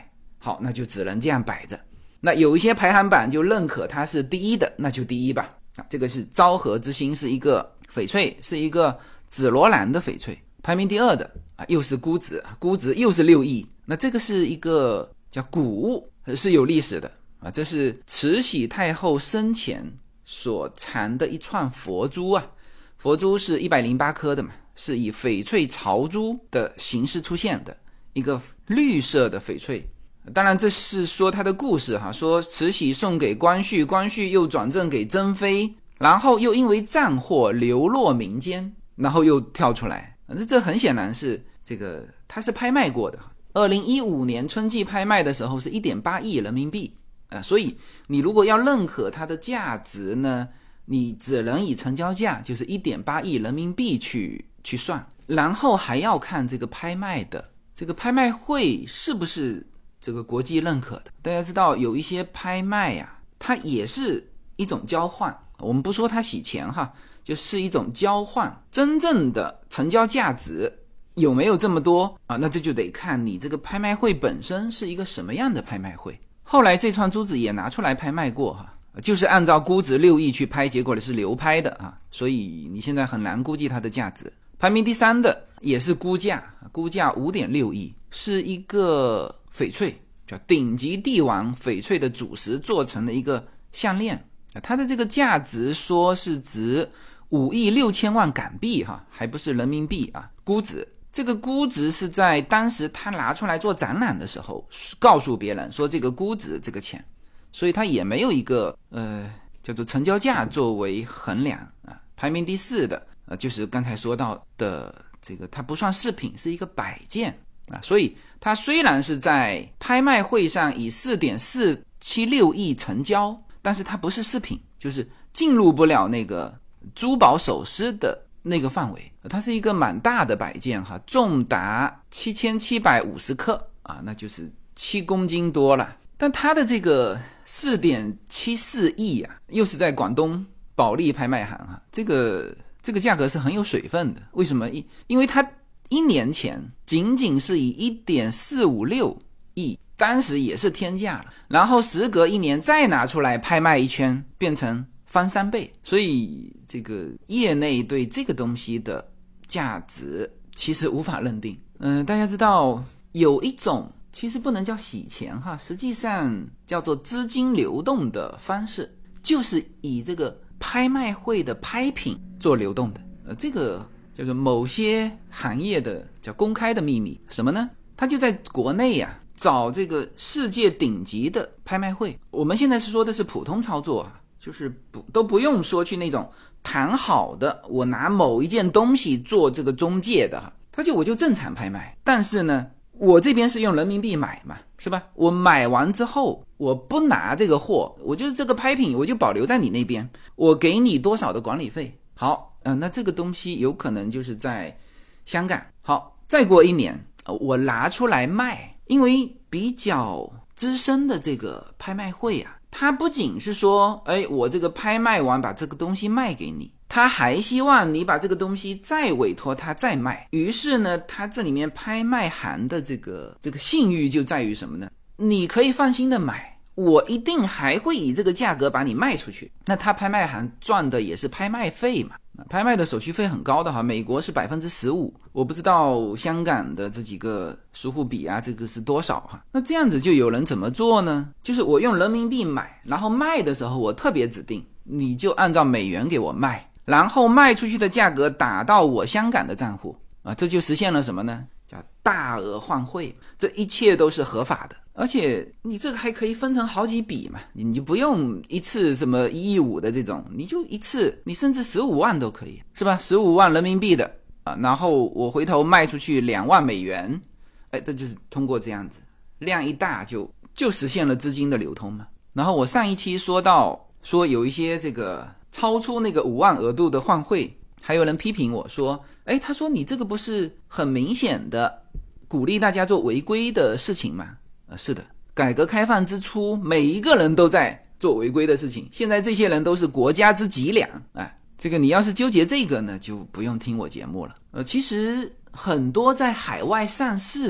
Speaker 1: 好，那就只能这样摆着。那有一些排行榜就认可它是第一的，那就第一吧。啊，这个是昭和之星，是一个翡翠，是一个紫罗兰的翡翠。排名第二的啊，又是估值，估值又是六亿。那这个是一个叫古物，是有历史的啊，这是慈禧太后生前所藏的一串佛珠啊，佛珠是一百零八颗的嘛，是以翡翠朝珠的形式出现的一个绿色的翡翠。当然这是说它的故事哈，说慈禧送给光绪，光绪又转赠给珍妃，然后又因为战祸流落民间，然后又跳出来。这很显然是这个它是拍卖过的。二零一五年春季拍卖的时候是 一点八亿人民币、呃、所以你如果要认可它的价值呢，你只能以成交价就是 一点八亿人民币去去算，然后还要看这个拍卖的这个拍卖会是不是这个国际认可的。大家知道有一些拍卖呀、啊，它也是一种交换，我们不说它洗钱哈，就是一种交换，真正的成交价值有没有这么多啊？那这就得看你这个拍卖会本身是一个什么样的拍卖会。后来这串珠子也拿出来拍卖过哈，就是按照估值六亿去拍，结果是流拍的啊，所以你现在很难估计它的价值。排名第三的也是估价，估价 五点六亿，是一个翡翠，叫顶级帝王翡翠的主石做成的一个项链，它的这个价值说是值五亿六千万港币哈，还不是人民币啊，估值。这个估值是在当时他拿出来做展览的时候告诉别人说这个估值这个钱，所以他也没有一个呃叫做成交价作为衡量啊。排名第四的呃就是刚才说到的这个，它不算饰品，是一个摆件啊，所以它虽然是在拍卖会上以 四点四七六亿成交，但是它不是饰品，就是进入不了那个珠宝首饰的那个范围。它是一个蛮大的摆件哈，重达七千七百五十克啊，那就是七公斤多了。但它的这个 四点七四亿啊，又是在广东保利拍卖行啊，这个这个价格是很有水分的。为什么？因为它一年前仅仅是以 一点四五六亿，当时也是天价了，然后时隔一年再拿出来拍卖一圈，变成翻三倍。所以这个业内对这个东西的价值其实无法认定。嗯、呃，大家知道有一种其实不能叫洗钱哈，实际上叫做资金流动的方式，就是以这个拍卖会的拍品做流动的。呃，这个叫做某些行业的叫公开的秘密。什么呢？他就在国内呀、啊、找这个世界顶级的拍卖会。我们现在是说的是普通操作啊，就是不都不用说去那种谈好的，我拿某一件东西做这个中介的，他就我就正常拍卖。但是呢，我这边是用人民币买嘛，是吧？我买完之后，我不拿这个货，我就是这个拍品，我就保留在你那边，我给你多少的管理费。好，呃，那这个东西有可能就是在香港。好，再过一年，呃、我拿出来卖，因为比较资深的这个拍卖会啊，他不仅是说，哎，我这个拍卖完把这个东西卖给你，他还希望你把这个东西再委托他再卖。于是呢，他这里面拍卖行的这个这个信誉就在于什么呢？你可以放心的买，我一定还会以这个价格把你卖出去。那他拍卖行赚的也是拍卖费嘛，拍卖的手续费很高的哈，美国是 百分之十五， 我不知道香港的这几个输户比啊，这个是多少哈。那这样子就有人怎么做呢？就是我用人民币买，然后卖的时候我特别指定你就按照美元给我卖，然后卖出去的价格打到我香港的账户啊，这就实现了什么呢？叫大额换汇，这一切都是合法的。而且你这个还可以分成好几笔嘛，你就不用一次什么一亿五的这种，你就一次，你甚至十五万都可以，是吧？十五万人民币的啊，然后我回头卖出去两万美元，哎，这就是通过这样子，量一大就就实现了资金的流通嘛。然后我上一期说到说有一些这个超出那个五万额度的换汇，还有人批评我说，哎，他说你这个不是很明显的鼓励大家做违规的事情吗？呃，是的，改革开放之初，每一个人都在做违规的事情，现在这些人都是国家之脊梁，哎，这个你要是纠结这个呢，就不用听我节目了。呃，其实很多在海外上市的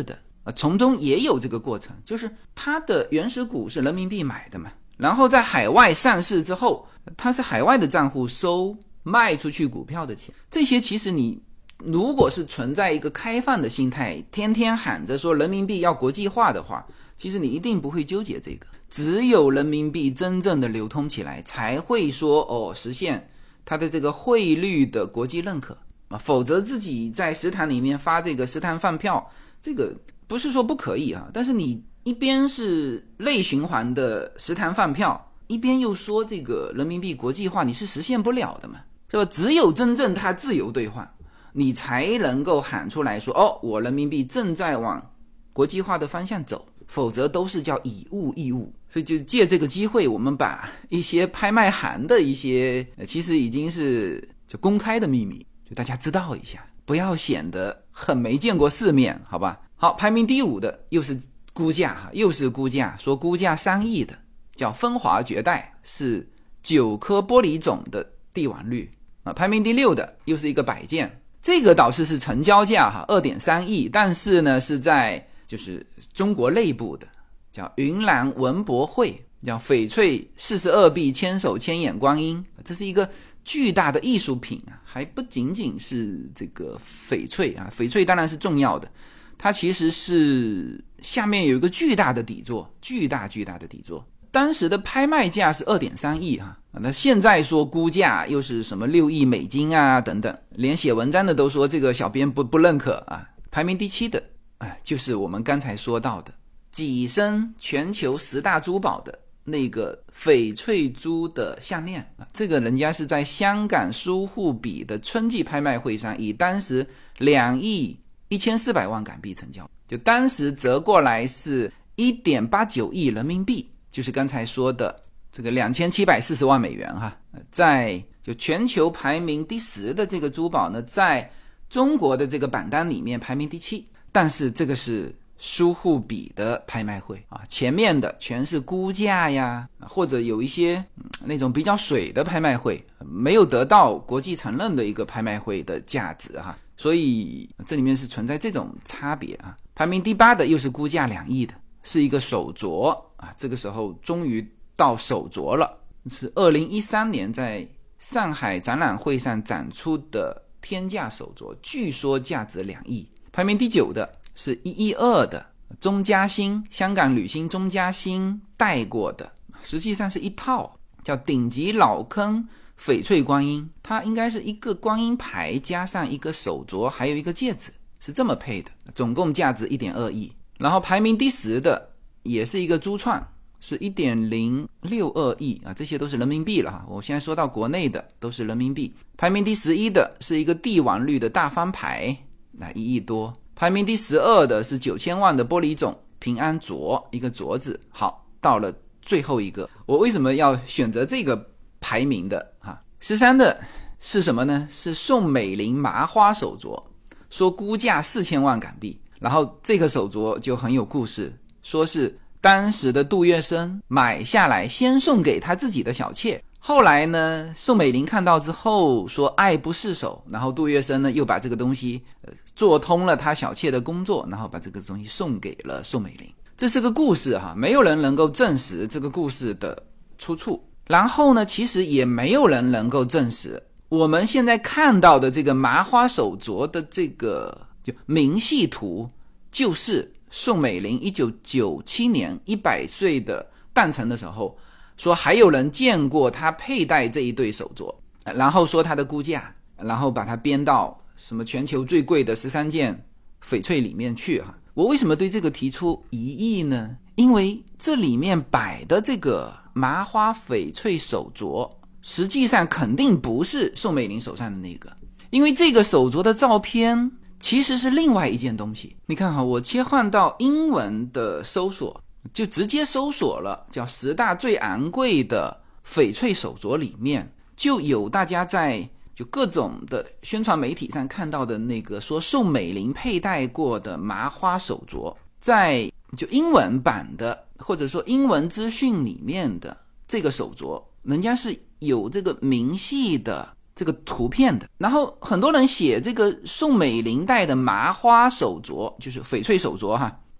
Speaker 1: 呃，从中也有这个过程，就是它的原始股是人民币买的嘛，然后在海外上市之后，它是海外的账户收卖出去股票的钱，这些其实你如果是存在一个开放的心态，天天喊着说人民币要国际化的话，其实你一定不会纠结这个。只有人民币真正的流通起来，才会说哦，实现它的这个汇率的国际认可啊，否则自己在食堂里面发这个食堂饭票，这个不是说不可以啊，但是你一边是内循环的食堂饭票，一边又说这个人民币国际化，你是实现不了的嘛，是吧？只有真正它自由兑换，你才能够喊出来说哦，我人民币正在往国际化的方向走，否则都是叫以物易物。所以就借这个机会，我们把一些拍卖行的一些其实已经是就公开的秘密，就大家知道一下，不要显得很没见过世面，好吧？好，排名第五的又是估价，又是估价，说估价三亿的叫风华绝代，是九颗玻璃种的帝王绿啊。排名第六的又是一个摆件，这个倒是是成交价哈 二点三亿，但是呢是在就是中国内部的，叫云南文博会，叫翡翠四十二臂千手千眼观音，这是一个巨大的艺术品啊，还不仅仅是这个翡翠啊，翡翠当然是重要的，它其实是下面有一个巨大的底座，巨大巨大的底座。当时的拍卖价是 二点三亿啊，那现在说估价又是什么六亿美金啊等等，连写文章的都说这个小编不不认可啊。排名第七的啊，就是我们刚才说到的跻身全球十大珠宝的那个翡翠珠的项链啊，这个人家是在香港苏富比的春季拍卖会上以当时两亿一千四百万港币成交，就当时折过来是 一点八九亿人民币，就是刚才说的这个两千七百四十万美元哈。在就全球排名第十的这个珠宝呢，在中国的这个榜单里面排名第七，但是这个是苏富比的拍卖会啊，前面的全是估价呀，或者有一些、嗯、那种比较水的拍卖会，没有得到国际承认的一个拍卖会的价值哈，所以这里面是存在这种差别啊。排名第八的又是估价两亿的，是一个手镯啊，这个时候终于到手镯了，是二零一三年在上海展览会上展出的天价手镯，据说价值两亿。排名第九的是一一二的钟嘉欣，香港旅行钟嘉欣戴过的，实际上是一套叫顶级老坑翡翠观音，它应该是一个观音牌加上一个手镯还有一个戒指，是这么配的，总共价值 一点二亿。然后排名第十的也是一个珠串，是 一点零六二亿啊，这些都是人民币了哈。我现在说到国内的都是人民币。排名第十一的是一个帝王绿的大方牌，那一亿多。排名第十二的是九千万的玻璃种平安镯，一个镯子。好，到了最后一个，我为什么要选择这个排名的哈？十三的是什么呢？是宋美龄麻花手镯，说估价四千万港币。然后这个手镯就很有故事，说是当时的杜月笙买下来先送给他自己的小妾，后来呢宋美龄看到之后说爱不释手，然后杜月笙呢又把这个东西、呃、做通了他小妾的工作，然后把这个东西送给了宋美龄。这是个故事哈，没有人能够证实这个故事的出处，然后呢其实也没有人能够证实我们现在看到的这个麻花手镯的这个就明细图就是宋美龄一九九七年一百岁的诞辰的时候，说还有人见过她佩戴这一对手镯，然后说她的估价，然后把它编到什么全球最贵的十三件翡翠里面去哈。我为什么对这个提出疑义呢？因为这里面摆的这个麻花翡翠手镯实际上肯定不是宋美龄手上的那个，因为这个手镯的照片其实是另外一件东西。你看哈，我切换到英文的搜索，就直接搜索了叫十大最昂贵的翡翠手镯，里面就有大家在就各种的宣传媒体上看到的那个说宋美龄佩戴过的麻花手镯，在就英文版的或者说英文资讯里面的这个手镯，人家是有这个明细的这个图片的。然后很多人写这个宋美龄戴的麻花手镯就是翡翠手镯哈，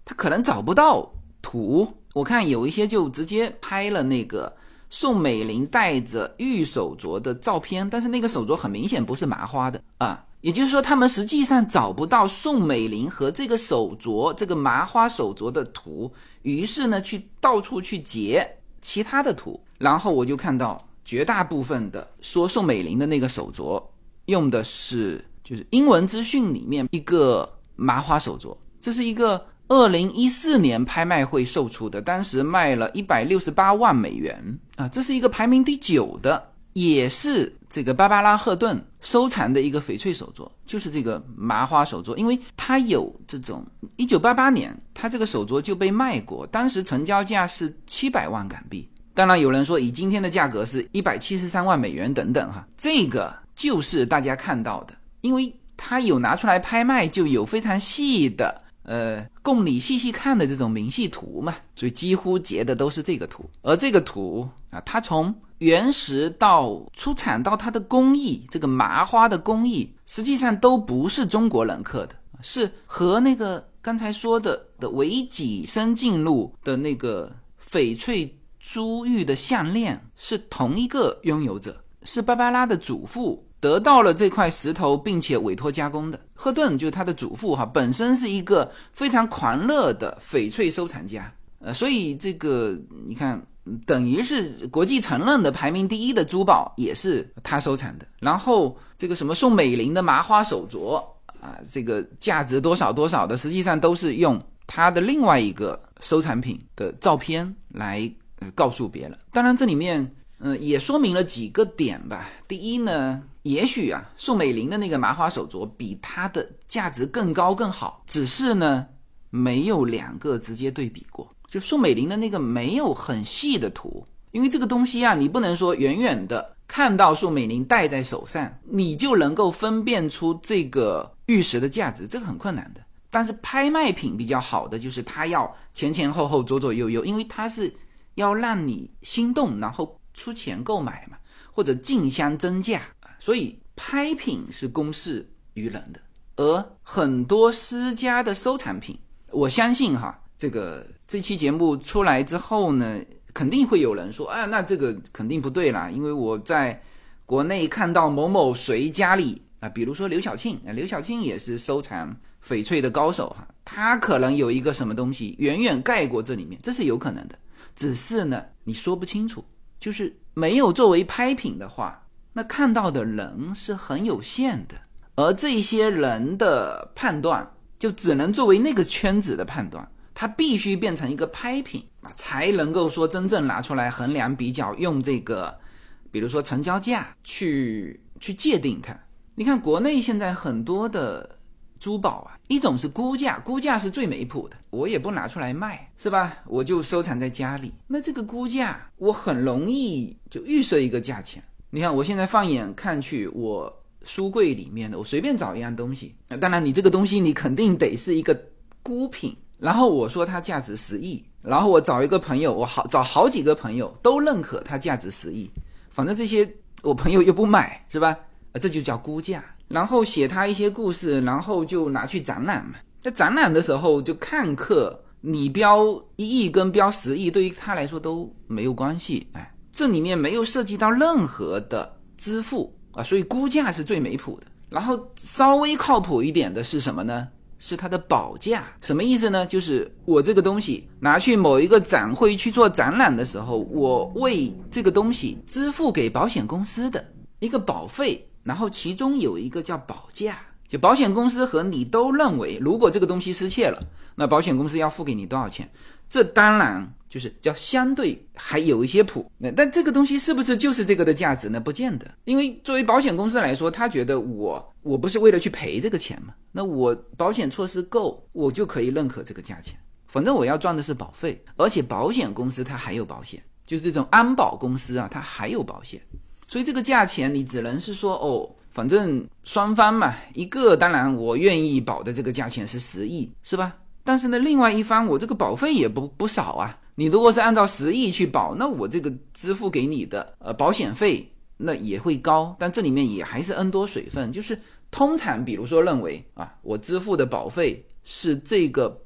Speaker 1: 他可能找不到图。我看有一些就直接拍了那个宋美龄戴着玉手镯的照片，但是那个手镯很明显不是麻花的啊，也就是说他们实际上找不到宋美龄和这个手镯这个麻花手镯的图，于是呢去到处去截其他的图，然后我就看到绝大部分的说宋美龄的那个手镯用的是就是英文资讯里面一个麻花手镯，这是一个二零一四年拍卖会售出的，当时卖了一百六十八万美元啊，这是一个排名第九的，也是这个芭芭拉赫顿收藏的一个翡翠手镯，就是这个麻花手镯。因为它有这种一九八八年它这个手镯就被卖过，当时成交价是七百万港币，当然有人说以今天的价格是一百七十三万美元等等哈，这个就是大家看到的，因为它有拿出来拍卖，就有非常细的呃，供你细细看的这种明细图嘛，所以几乎截的都是这个图。而这个图啊，它从原石到出产到它的工艺，这个麻花的工艺，实际上都不是中国人刻的，是和那个刚才说的的尾脊深进入的那个翡翠珠玉的项链是同一个拥有者，是芭芭拉的祖父得到了这块石头并且委托加工的。赫顿就是他的祖父哈，本身是一个非常狂热的翡翠收藏家，呃，所以这个你看等于是国际承认的排名第一的珠宝也是他收藏的。然后这个什么宋美龄的麻花手镯啊，这个价值多少多少的，实际上都是用他的另外一个收藏品的照片来、呃、告诉别人。当然这里面嗯、呃，也说明了几个点吧。第一呢，也许啊，宋美龄的那个麻花手镯比它的价值更高更好，只是呢，没有两个直接对比过。就宋美龄的那个没有很细的图，因为这个东西啊，你不能说远远的看到宋美龄戴在手上，你就能够分辨出这个玉石的价值，这个很困难的。但是拍卖品比较好的就是它要前前后后左左右右，因为它是要让你心动，然后出钱购买嘛，或者竞相增价，所以拍品是公示于人的。而很多私家的收藏品，我相信哈，这个这期节目出来之后呢，肯定会有人说啊，那这个肯定不对啦，因为我在国内看到某某谁家里啊，比如说刘晓庆啊，刘晓庆也是收藏翡翠的高手哈，他可能有一个什么东西远远盖过这里面，这是有可能的，只是呢你说不清楚。就是没有作为拍品的话，那看到的人是很有限的，而这些人的判断就只能作为那个圈子的判断，它必须变成一个拍品才能够说真正拿出来衡量比较，用这个比如说成交价去去界定它。你看国内现在很多的珠宝啊，一种是估价，估价是最没谱的，我也不拿出来卖，是吧？我就收藏在家里。那这个估价，我很容易就预设一个价钱。你看，我现在放眼看去，我书柜里面的，我随便找一样东西，当然你这个东西你肯定得是一个孤品，然后我说它价值十亿，然后我找一个朋友，我好找好几个朋友都认可它价值十亿，反正这些我朋友又不买，是吧？这就叫估价。然后写他一些故事，然后就拿去展览嘛。在展览的时候，就看客你标一亿跟标十亿，对于他来说都没有关系。哎，这里面没有涉及到任何的支付啊，所以估价是最没谱的。然后稍微靠谱一点的是什么呢？是它的保价。什么意思呢？就是我这个东西拿去某一个展会去做展览的时候，我为这个东西支付给保险公司的一个保费。然后其中有一个叫保价，就保险公司和你都认为如果这个东西失窃了，那保险公司要付给你多少钱，这当然就是叫相对还有一些谱。但这个东西是不是就是这个的价值呢？不见得。因为作为保险公司来说，他觉得我我不是为了去赔这个钱嘛，那我保险措施够，我就可以认可这个价钱，反正我要赚的是保费。而且保险公司它还有保险，就是这种安保公司啊，它还有保险。所以这个价钱你只能是说哦，反正双方嘛，一个当然我愿意保的这个价钱是十亿，是吧？但是呢，另外一方我这个保费也不不少啊。你如果是按照十亿去保，那我这个支付给你的呃保险费那也会高，但这里面也还是 N 多水分。就是通常比如说认为啊，我支付的保费是这个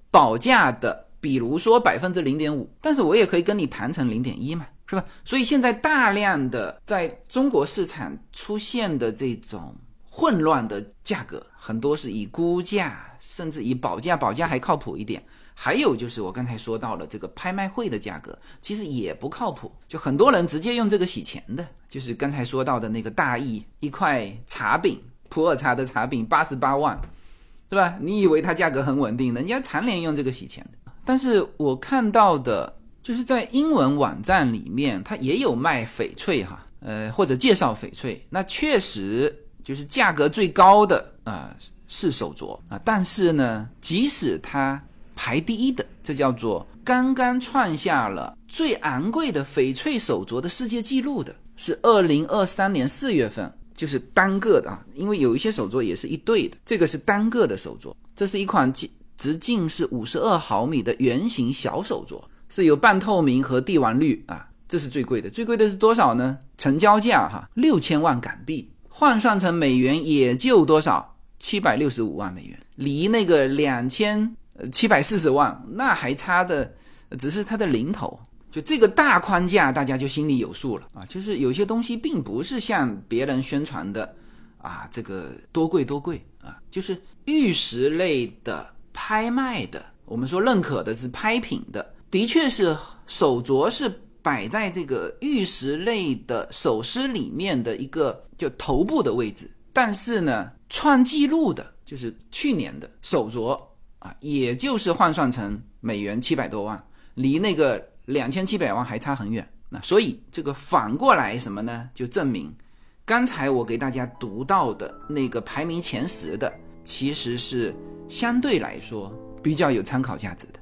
Speaker 1: 保价的，比如说 百分之零点五， 但是我也可以跟你谈成 零点一 嘛，是吧？所以现在大量的在中国市场出现的这种混乱的价格，很多是以估价甚至以保价，保价还靠谱一点，还有就是我刚才说到了这个拍卖会的价格，其实也不靠谱，就很多人直接用这个洗钱的，就是刚才说到的那个大益，一块茶饼，普洱茶的茶饼八十八万，对吧？你以为它价格很稳定，人家常年用这个洗钱的。但是我看到的就是在英文网站里面，它也有卖翡翠哈，呃，或者介绍翡翠，那确实就是价格最高的啊、呃、是手镯啊，但是呢，即使它排第一的，这叫做刚刚创下了最昂贵的翡翠手镯的世界纪录的，是二零二三年四月份，就是单个的啊，因为有一些手镯也是一对的，这个是单个的手镯，这是一款直径是五十二毫米的圆形小手镯，是有半透明和帝王绿啊，这是最贵的。最贵的是多少呢？成交价哈六千万港币，换算成美元也就多少？七百六十五万美元，离那个两千七百四十万那还差的只是它的零头。就这个大框架大家就心里有数了啊，就是有些东西并不是像别人宣传的啊这个多贵多贵啊，就是玉石类的拍卖的，我们说认可的是拍品的，的确是手镯是摆在这个玉石类的首饰里面的一个就头部的位置，但是呢创纪录的就是去年的手镯啊，也就是换算成美元七百多万，离那个两千七百万还差很远。那所以这个反过来什么呢？就证明刚才我给大家读到的那个排名前十的其实是相对来说比较有参考价值的。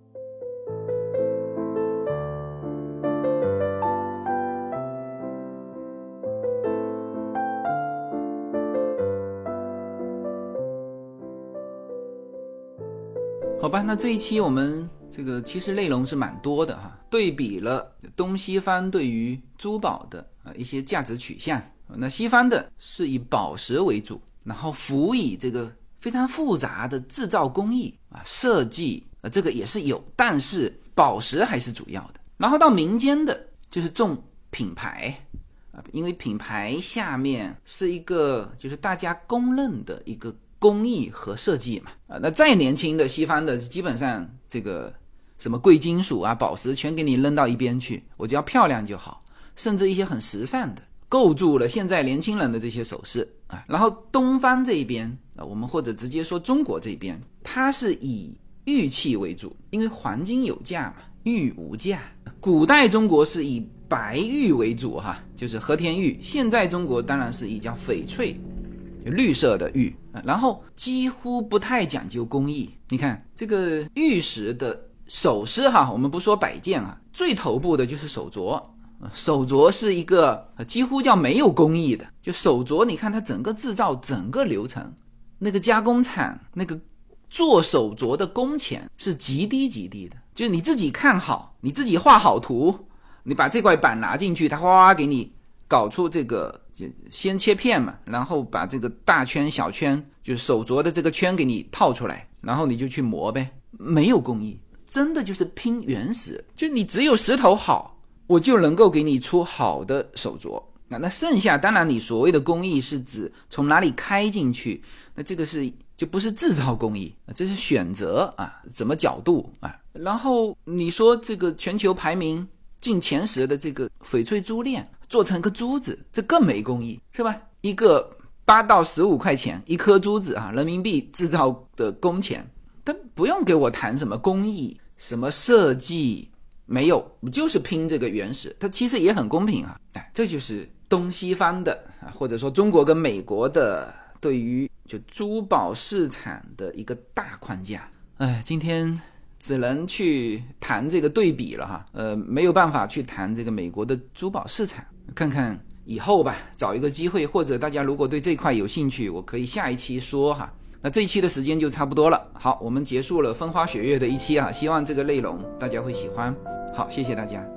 Speaker 1: 好吧，那这一期我们这个其实内容是蛮多的哈，对比了东西方对于珠宝的一些价值取向。那西方的是以宝石为主，然后辅以这个非常复杂的制造工艺啊、设计，呃，这个也是有，但是宝石还是主要的。然后到民间的就是重品牌啊，因为品牌下面是一个就是大家公认的一个工艺和设计嘛啊，那再年轻的西方的基本上这个什么贵金属啊、宝石全给你扔到一边去，我只要漂亮就好，甚至一些很时尚的构筑了现在年轻人的这些首饰啊。然后东方这一边啊，我们或者直接说中国这边，它是以玉器为主，因为黄金有价嘛，玉无价。古代中国是以白玉为主哈，就是和田玉，现在中国当然是以叫翡翠绿色的玉，然后几乎不太讲究工艺。你看这个玉石的首饰哈，我们不说摆件啊，最头部的就是手镯。手镯是一个几乎叫没有工艺的，就手镯你看它整个制造整个流程，那个加工厂那个做手镯的工钱是极低极低的，就是你自己看好，你自己画好图，你把这块板拿进去，它哗给你搞出这个，就先切片嘛，然后把这个大圈小圈就是手镯的这个圈给你套出来，然后你就去磨呗，没有工艺，真的就是拼原始，就你只有石头好，我就能够给你出好的手镯。那那剩下当然你所谓的工艺是指从哪里开进去，那这个是就不是制造工艺，这是选择啊，怎么角度啊。然后你说这个全球排名进前十的这个翡翠珠链做成个珠子，这更没工艺是吧？一个八到十五块钱一颗珠子啊，人民币制造的工钱，但不用给我谈什么工艺什么设计，没有，就是拼这个原始，它其实也很公平啊。哎，这就是东西方的，或者说中国跟美国的对于就珠宝市场的一个大框架。哎，今天只能去谈这个对比了哈，呃，没有办法去谈这个美国的珠宝市场，看看以后吧，找一个机会，或者大家如果对这块有兴趣，我可以下一期说哈。那这一期的时间就差不多了，好，我们结束了风花雪月的一期啊，希望这个内容大家会喜欢。好，谢谢大家。